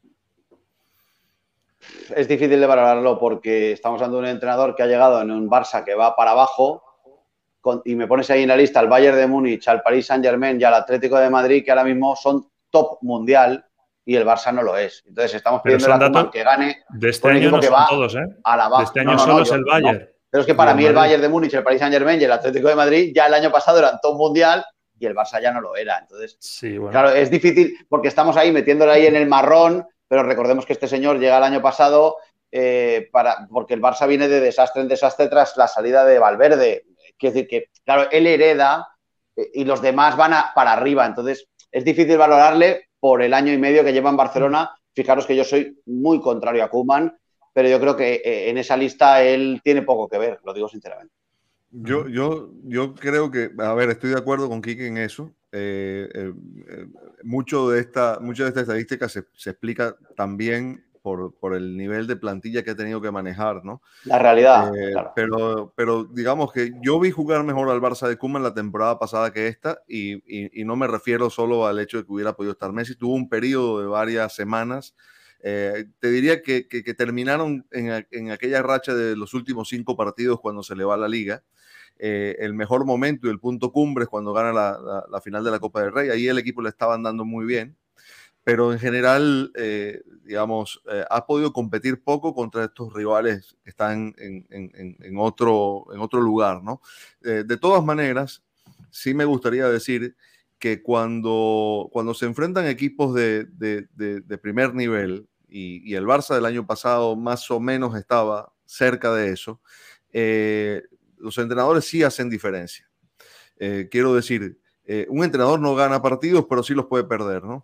Es difícil de valorarlo porque estamos hablando de un entrenador que ha llegado en un Barça que va para abajo y me pones ahí en la lista al Bayern de Múnich, al Paris Saint-Germain y al Atlético de Madrid, que ahora mismo son top mundial y el Barça no lo es. Entonces estamos pidiendo a Koeman que gane de este año no son todos, a la baja. De este año solo es el Bayern. No. Pero es que para mí el Bayern de Múnich, el Paris Saint-Germain y el Atlético de Madrid ya el año pasado eran top mundial y el Barça ya no lo era. Entonces, sí, bueno. Claro, es difícil porque estamos ahí metiéndole ahí en el marrón, pero recordemos que este señor llega el año pasado porque el Barça viene de desastre en desastre tras la salida de Valverde. Quiero decir que, claro, él hereda y los demás van para arriba. Entonces, es difícil valorarle por el año y medio que lleva en Barcelona. Fijaros que yo soy muy contrario a Koeman, pero yo creo que en esa lista él tiene poco que ver, lo digo sinceramente. Yo creo que, a ver, estoy de acuerdo con Quique en eso. Mucho de esta estadística se explica también por el nivel de plantilla que ha tenido que manejar, ¿no? La realidad, claro. Pero digamos que yo vi jugar mejor al Barça de Koeman la temporada pasada que esta y no me refiero solo al hecho de que hubiera podido estar Messi. Tuvo un periodo de varias semanas. Te diría que terminaron en aquella racha de los últimos 5 partidos cuando se le va a la Liga. El mejor momento y el punto cumbre es cuando gana la final de la Copa del Rey. Ahí el equipo le estaba andando muy bien, pero en general, digamos, ha podido competir poco contra estos rivales que están en otro lugar, ¿no? De todas maneras, sí me gustaría decir que cuando se enfrentan equipos de primer nivel, y el Barça del año pasado más o menos estaba cerca de eso, los entrenadores sí hacen diferencia. Quiero decir, un entrenador no gana partidos, pero sí los puede perder, ¿no?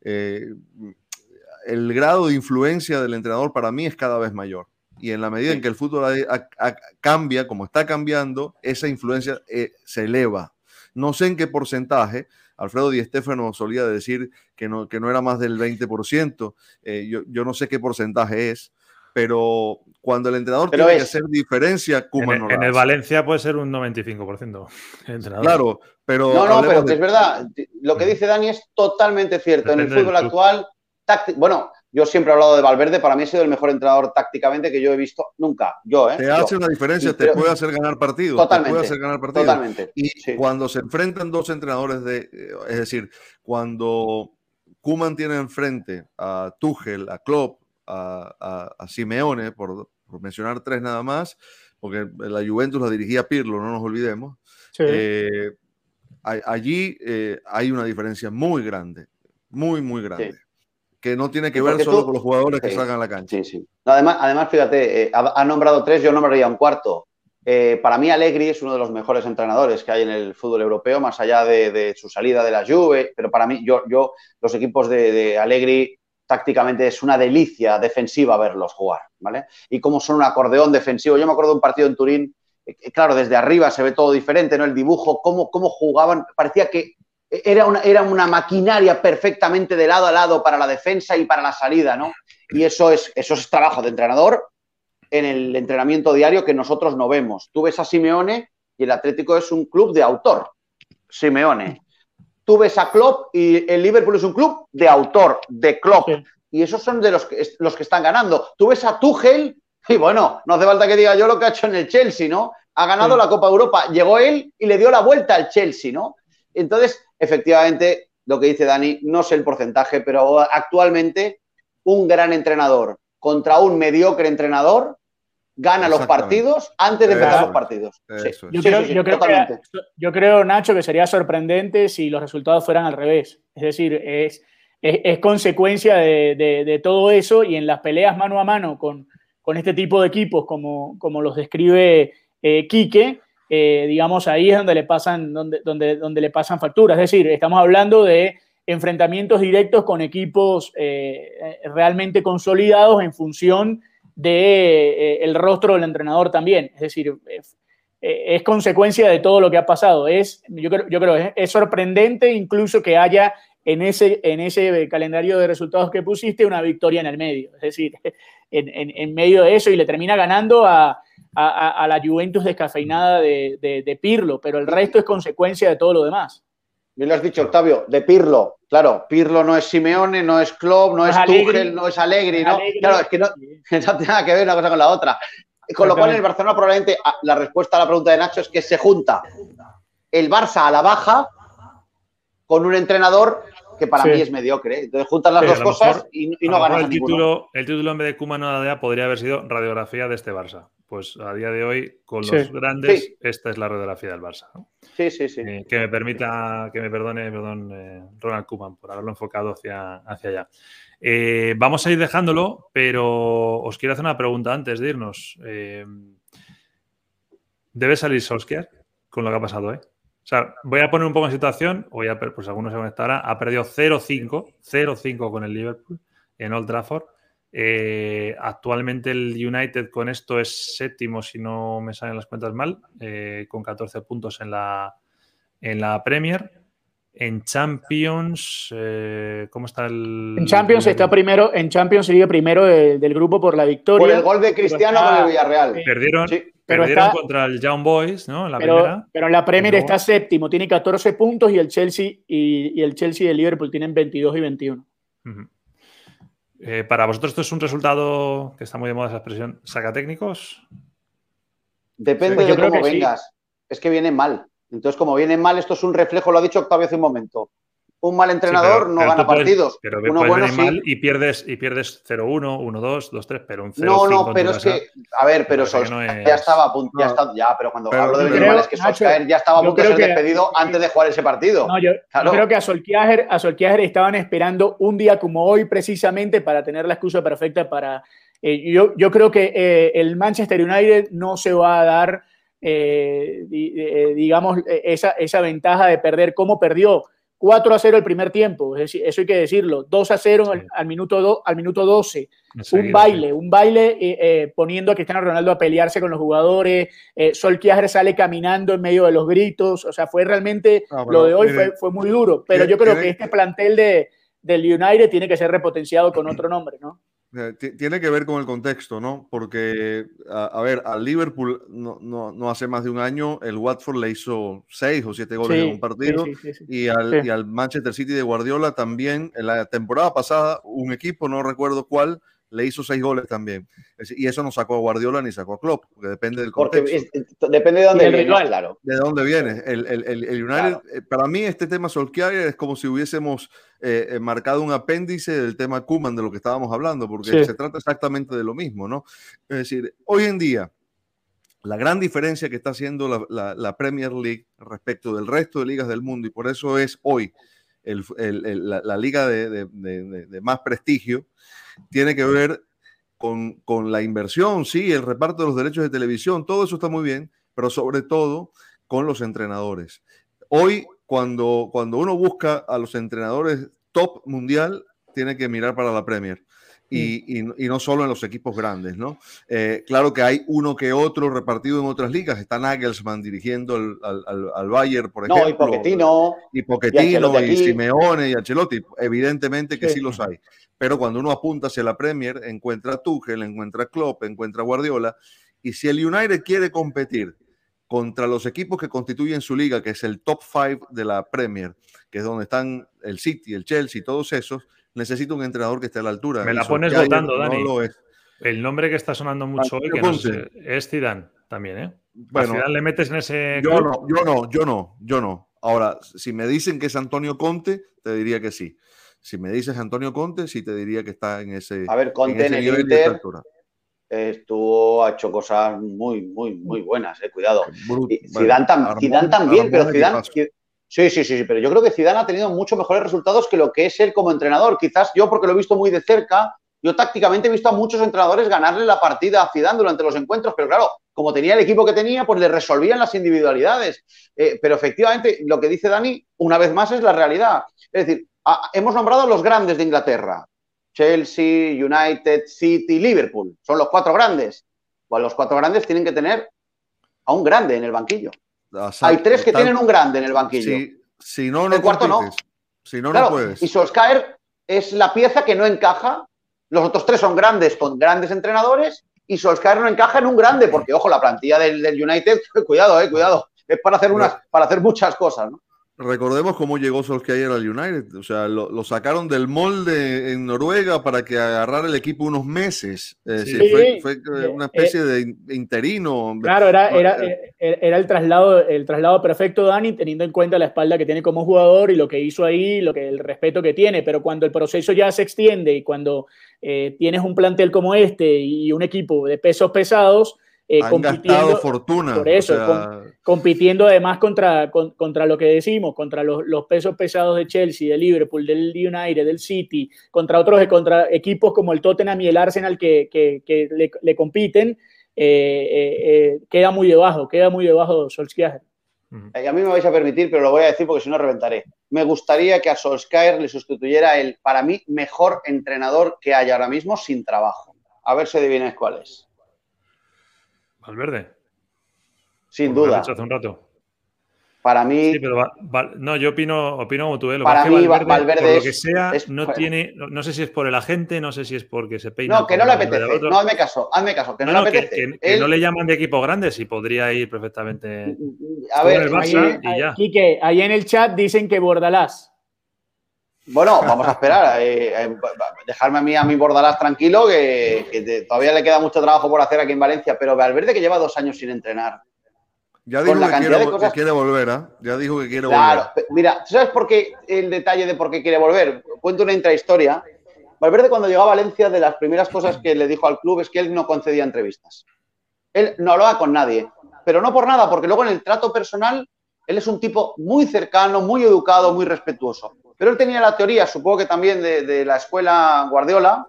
El grado de influencia del entrenador para mí es cada vez mayor. Y en la medida en que el fútbol cambia, como está cambiando, esa influencia se eleva. No sé en qué porcentaje. Alfredo Di Stéfano solía decir que no era más del 20%. Yo no sé qué porcentaje es, pero cuando el entrenador tiene que hacer diferencia, Koeman no lo hace. En el Valencia puede ser un 95%. Claro, pero... pero que es verdad. Lo que dice Dani es totalmente cierto. Depende en el fútbol actual, bueno, yo siempre he hablado de Valverde, para mí ha sido el mejor entrenador tácticamente que yo he visto nunca. Hace una diferencia, te puede hacer ganar partidos. Totalmente. Y cuando se enfrentan dos entrenadores es decir, cuando Koeman tiene enfrente a Tuchel, a Klopp, a Simeone, por mencionar 3 nada más, porque la Juventus la dirigía Pirlo, no nos olvidemos. Sí. Allí hay una diferencia muy grande, muy grande. Sí. Que no tiene que ver solo con los jugadores que salgan a la cancha. Sí. Además, fíjate, ha nombrado 3, yo nombraría un cuarto. Para mí Allegri es uno de los mejores entrenadores que hay en el fútbol europeo, más allá de su salida de la Juve, pero para mí, los equipos de Allegri tácticamente es una delicia defensiva verlos jugar, ¿vale? Y como son un acordeón defensivo. Yo me acuerdo de un partido en Turín, claro, desde arriba se ve todo diferente, ¿no? El dibujo, cómo jugaban, parecía que era una maquinaria perfectamente de lado a lado para la defensa y para la salida, ¿no? Y eso es trabajo de entrenador en el entrenamiento diario que nosotros no vemos. Tú ves a Simeone y el Atlético es un club de autor, Simeone. Tú ves a Klopp y el Liverpool es un club de autor, de Klopp. Sí. Y esos son de los que están ganando. Tú ves a Tuchel y bueno, no hace falta que diga yo lo que ha hecho en el Chelsea, ¿no? Ha ganado la Copa Europa. Llegó él y le dio la vuelta al Chelsea, ¿no? Entonces, efectivamente, lo que dice Dani, no sé el porcentaje, pero actualmente un gran entrenador contra un mediocre entrenador gana los partidos antes de empezar los partidos. Yo creo, Nacho, que sería sorprendente si los resultados fueran al revés. Es decir, es consecuencia de todo eso y en las peleas mano a mano con este tipo de equipos como los describe Quique, digamos, ahí es donde le pasan facturas. Es decir, estamos hablando de enfrentamientos directos con equipos realmente consolidados en función del rostro del entrenador también. Es decir, es consecuencia de todo lo que ha pasado. Yo creo es sorprendente incluso que haya en ese calendario de resultados que pusiste una victoria en el medio. Es decir, en medio de eso, y le termina ganando a la Juventus descafeinada de Pirlo, pero el resto es consecuencia de todo lo demás. Bien lo has dicho, Octavio, de Pirlo. Claro, Pirlo no es Simeone, no es Klopp, no es Tuchel, no es Allegri, ¿no? Claro, es que no tiene nada que ver una cosa con la otra. Con lo cual, en el Barcelona probablemente la respuesta a la pregunta de Nacho es que se junta el Barça a la baja con un entrenador que para mí es mediocre. Entonces juntas las dos cosas y no ganas ninguno. El título en vez de Koeman o Adea podría haber sido radiografía de este Barça. Pues a día de hoy, con los grandes, esta es la radiografía del Barça, ¿no? Sí. Que me perdone, Ronald Koeman por haberlo enfocado hacia allá. Vamos a ir dejándolo, pero os quiero hacer una pregunta antes de irnos. ¿Debe salir Solskjaer con lo que ha pasado hoy? O sea, voy a poner un poco en situación, pues algunos se conectará, ha perdido 0-5 con el Liverpool en Old Trafford. Actualmente el United con esto es séptimo, si no me salen las cuentas mal, con 14 puntos en la Premier. En Champions, ¿cómo está el...? En Champions está primero, en Champions sigue primero del grupo por la victoria. Por el gol de Cristiano con el Villarreal. Perdieron contra el Young Boys, ¿no? En la primera. Pero en la Premier está séptimo, tiene 14 puntos y el Chelsea y el Chelsea de Liverpool tienen 22 y 21. ¿Para vosotros esto es un resultado, que está muy de moda esa expresión, saca técnicos? Depende de cómo vengas. Sí. Es que vienen mal. Entonces, como vienen mal, esto es un reflejo, lo ha dicho Octavio hace un momento. Un mal entrenador no gana partidos. Pero uno bueno mal y pierdes 0-1, 1-2, 2-3, pero un 0-5. No, pero es que, a ver, pero Solskjaer ya estaba a punto, pero cuando hablo de venir mal es que Solskjaer ya estaba a punto de ser despedido antes de jugar ese partido. No, yo creo que a Solskjaer estaban esperando un día como hoy precisamente para tener la excusa perfecta para... yo creo que el Manchester United no se va a dar, digamos, esa ventaja de perder como perdió 4-0 el primer tiempo, es decir, eso hay que decirlo, 2-0 al minuto 12, un baile poniendo a Cristiano Ronaldo a pelearse con los jugadores, Solskjaer sale caminando en medio de los gritos, o sea, fue realmente, lo de hoy fue muy duro, pero yo creo que este plantel del United tiene que ser repotenciado con otro nombre, ¿no? Tiene que ver con el contexto, ¿no? Porque, a ver, al Liverpool no hace más de un año el Watford le hizo 6 o 7 goles en un partido y al Manchester City de Guardiola también, en la temporada pasada, un equipo, no recuerdo cuál, le hizo 6 goles también. Y eso no sacó a Guardiola ni sacó a Klopp, porque depende del contexto. Porque depende de dónde viene, claro. De dónde viene. El United, claro. Para mí este tema Solskjaer es como si hubiésemos marcado un apéndice del tema Koeman, de lo que estábamos hablando, porque se trata exactamente de lo mismo, ¿no? Es decir, hoy en día, la gran diferencia que está haciendo la Premier League respecto del resto de ligas del mundo, y por eso es hoy la liga de más prestigio, tiene que ver con la inversión, sí, el reparto de los derechos de televisión, todo eso está muy bien, pero sobre todo con los entrenadores. Hoy, cuando uno busca a los entrenadores top mundial, tiene que mirar para la Premier. Y no solo en los equipos grandes, ¿no? Claro que hay uno que otro repartido en otras ligas. Está Nagelsmann dirigiendo al Bayern, por ejemplo. Y Pochettino, y Simeone, y Ancelotti. Evidentemente que sí los hay. Pero cuando uno apunta hacia la Premier, encuentra a Tuchel, encuentra a Klopp, encuentra a Guardiola. Y si el United quiere competir contra los equipos que constituyen su liga, que es el top 5 de la Premier, que es donde están el City, el Chelsea, todos esos, necesita un entrenador que esté a la altura. Me la pones votando, Dani. No lo es. El nombre que está sonando mucho hoy es Zidane también, ¿eh? Bueno, Zidane le metes en ese... Yo no. Ahora, si me dicen que es Antonio Conte, te diría que sí. Si me dices Antonio Conte, sí te diría que está en ese... A ver, Conte en el Inter ha hecho cosas muy, muy, muy buenas, cuidado. Zidane también, pero Zidane... Sí, pero yo creo que Zidane ha tenido muchos mejores resultados que lo que es él como entrenador. Quizás yo, porque lo he visto muy de cerca, Yo tácticamente he visto a muchos entrenadores ganarle la partida a Zidane durante los encuentros, pero claro, como tenía el equipo que tenía, pues le resolvían las individualidades. Pero efectivamente, lo que dice Dani, una vez más, es la realidad. Es decir, hemos nombrado a los grandes de Inglaterra. Chelsea, United, City, Liverpool. Son los 4 grandes. Pues los 4 grandes tienen que tener a un grande en el banquillo. Hay 3 que tienen un grande en el banquillo. Si no, no el cuarto compites. No. Si no, claro, no puedes. Y Solskjaer es la pieza que no encaja. Los otros 3 son grandes con grandes entrenadores y Solskjaer no encaja en un grande porque, ojo, la plantilla del United, cuidado, es para hacer muchas cosas, ¿no? Recordemos cómo llegó Solskjaer al United. O sea, lo sacaron del molde en Noruega para que agarrara el equipo unos meses. Fue una especie de interino. Claro, era el traslado perfecto, Dani, teniendo en cuenta la espalda que tiene como jugador y lo que hizo ahí, el respeto que tiene. Pero cuando el proceso ya se extiende y cuando tienes un plantel como este y un equipo de pesos pesados, han gastado fortuna. Por eso, compitiendo además contra lo que decimos, contra los pesos pesados de Chelsea, de Liverpool, del United, del City, contra equipos como el Tottenham y el Arsenal que le compiten, queda muy debajo Solskjaer. A mí me vais a permitir, pero lo voy a decir porque si no reventaré. Me gustaría que a Solskjaer le sustituyera el, para mí, mejor entrenador que hay ahora mismo sin trabajo. A ver si adivináis cuál es. Valverde. Sin duda. Lo has dicho hace un rato. Para mí. Sí, pero no, yo opino como tú. Para mí, Valverde por lo que sea, no sé si es por el agente, no sé si es porque se peina. No, que no le apetece. No, hazme caso, que no le apetece. Que no le llaman de equipos grandes y podría ir perfectamente. A ver, el Barça y ya. Quique, ahí en el chat dicen que Bordalás. Bueno, vamos a esperar. Dejarme a mí Bordalás tranquilo, que todavía le queda mucho trabajo por hacer aquí en Valencia, pero Valverde que lleva 2 años sin entrenar. Ya dijo que quiere volver, ¿eh? Ya dijo que quiere volver. Claro, mira, ¿sabes por qué el detalle de por qué quiere volver? Cuento una intrahistoria. Valverde cuando llegó a Valencia, de las primeras cosas que le dijo al club es que él no concedía entrevistas. Él no hablaba con nadie, pero no por nada, porque luego en el trato personal él es un tipo muy cercano, muy educado, muy respetuoso. Pero él tenía la teoría, supongo que también de la escuela Guardiola,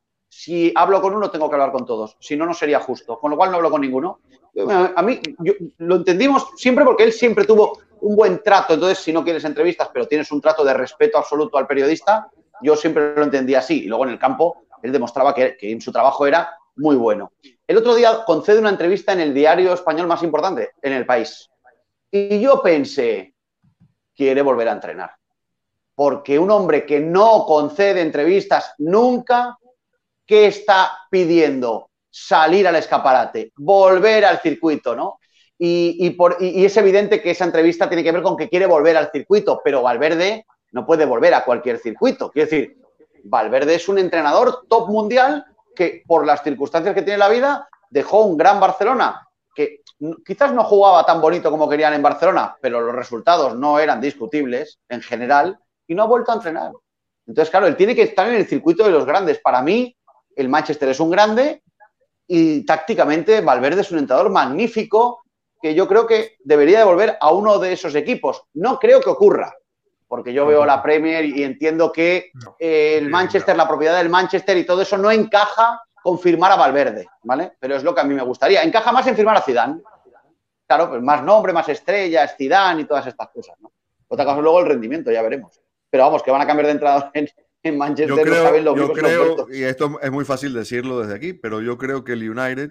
si hablo con uno tengo que hablar con todos, si no, no sería justo, con lo cual no hablo con ninguno. A mí lo entendimos siempre porque él siempre tuvo un buen trato, entonces si no quieres entrevistas pero tienes un trato de respeto absoluto al periodista, yo siempre lo entendía así y luego en el campo él demostraba que en su trabajo era muy bueno. El otro día concede una entrevista en el diario español más importante, en El País, y yo pensé, quiere volver a entrenar. Porque un hombre que no concede entrevistas nunca, ¿qué está pidiendo? Salir al escaparate, volver al circuito, ¿no? Y es evidente que esa entrevista tiene que ver con que quiere volver al circuito, pero Valverde no puede volver a cualquier circuito. Quiero decir, Valverde es un entrenador top mundial que, por las circunstancias que tiene la vida, dejó un gran Barcelona, que quizás no jugaba tan bonito como querían en Barcelona, pero los resultados no eran discutibles en general, y no ha vuelto a entrenar. Entonces, claro, él tiene que estar en el circuito de los grandes. Para mí, el Manchester es un grande y tácticamente Valverde es un entrenador magnífico que yo creo que debería de volver a uno de esos equipos. No creo que ocurra, porque yo veo la Premier y entiendo que el Manchester, la propiedad del Manchester y todo eso no encaja con firmar a Valverde, ¿vale? Pero es lo que a mí me gustaría. Encaja más en firmar a Zidane. Claro, pues más nombre, más estrellas, Zidane y todas estas cosas, ¿no? Otra cosa luego el rendimiento, ya veremos. Pero vamos, que van a cambiar de entrenador en Manchester. Yo creo, y esto es muy fácil decirlo desde aquí, pero yo creo que el United,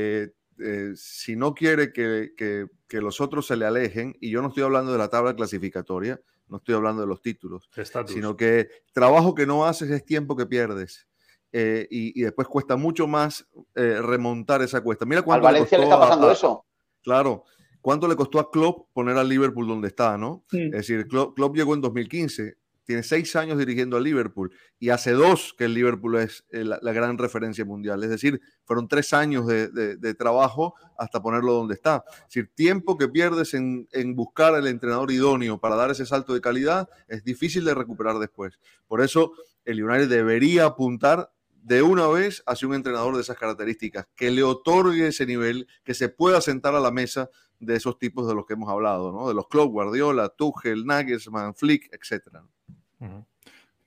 si no quiere que los otros se le alejen, y yo no estoy hablando de la tabla clasificatoria, no estoy hablando de los títulos, sino que trabajo que no haces es tiempo que pierdes. Y después cuesta mucho más remontar esa cuesta. Mira cuánto al Valencia le está pasando eso. Claro. ¿Cuánto le costó a Klopp poner al Liverpool donde está, no? Es decir, Klopp llegó en 2015, tiene 6 años dirigiendo al Liverpool y hace 2 que el Liverpool es la gran referencia mundial. Es decir, fueron 3 años de trabajo hasta ponerlo donde está. Es decir, tiempo que pierdes en buscar al entrenador idóneo para dar ese salto de calidad es difícil de recuperar después. Por eso el United debería apuntar de una vez hacia un entrenador de esas características, que le otorgue ese nivel, que se pueda sentar a la mesa de esos tipos de los que hemos hablado, ¿no? De los Klopp, Guardiola, Tuchel, Nagelsmann, Flick, etc.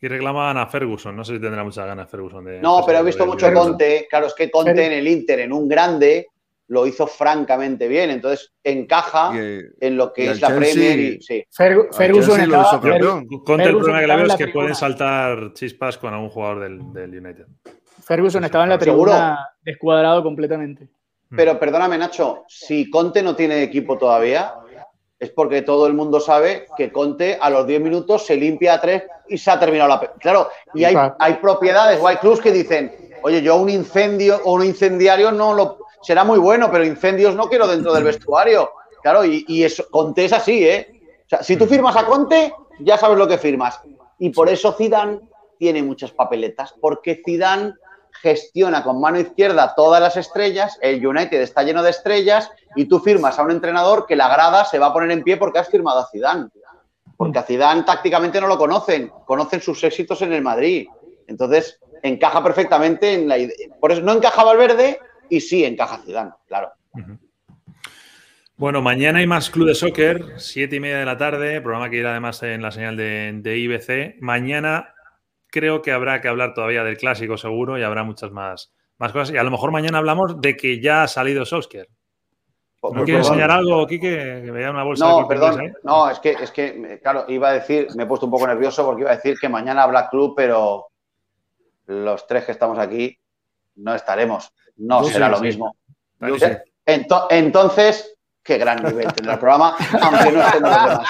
Aquí reclamaban a Ferguson. No sé si tendrá muchas ganas Ferguson de... No, pero he visto mucho Conte. Claro, es que Conte en el Inter, en un grande, lo hizo francamente bien. Entonces, encaja en lo que es la Premier. Y, sí. Ferguson estaba... Conte, el problema que le veo es que pueden saltar chispas con algún jugador del United. Ferguson estaba en la tribuna descuadrado completamente. Pero perdóname, Nacho, si Conte no tiene equipo todavía, es porque todo el mundo sabe que Conte a los 10 minutos se limpia a 3 y se ha terminado la... Claro, y hay propiedades o hay clubs que dicen, oye, yo un incendio o un incendiario no lo... Será muy bueno, pero incendios no quiero dentro del vestuario. Claro, y eso, Conte es así, ¿eh? O sea, si tú firmas a Conte, ya sabes lo que firmas. Y por eso Zidane tiene muchas papeletas, porque Zidane gestiona con mano izquierda todas las estrellas, el United está lleno de estrellas y tú firmas a un entrenador que la grada se va a poner en pie porque has firmado a Zidane. Porque a Zidane tácticamente no lo conocen sus éxitos en el Madrid. Entonces, encaja perfectamente en la idea. Por eso no encaja Valverde y sí encaja Zidane, claro. Bueno, mañana hay más Club de Soccer, 7:30 de la tarde, programa que irá además en la señal de IBC. Mañana creo que habrá que hablar todavía del clásico seguro y habrá muchas más cosas. Y a lo mejor mañana hablamos de que ya ha salido Solskjaer. ¿No quieres enseñar algo, Quique? Que vea una bolsa. No, perdón. No, es que, claro, iba a decir, me he puesto un poco nervioso porque iba a decir que mañana habrá club, pero los 3 que estamos aquí no estaremos. No será lo mismo. Entonces, qué gran nivel tendrá el programa, aunque no estemos los demás.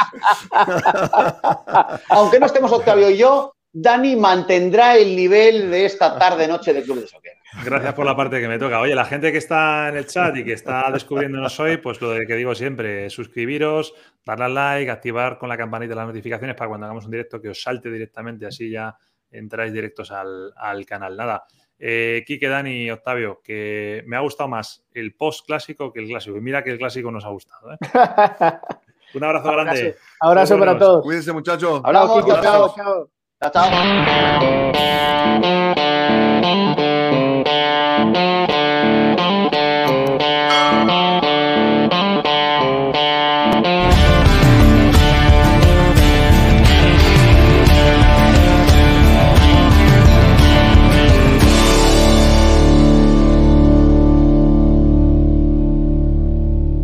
Aunque no estemos Octavio y yo, Dani mantendrá el nivel de esta tarde-noche de Club de Soccer. Gracias por la parte que me toca. Oye, la gente que está en el chat y que está descubriéndonos hoy, pues lo que digo siempre, suscribiros, darle al like, activar con la campanita las notificaciones para cuando hagamos un directo que os salte directamente, así ya entráis directos al canal. Nada, Quique, Dani, Octavio, que me ha gustado más el post-clásico que el clásico. Y mira que el clásico nos ha gustado, ¿eh? Un abrazo grande. Abrazo para todos. Cuídense, muchachos. Hablamos, chao. Chao.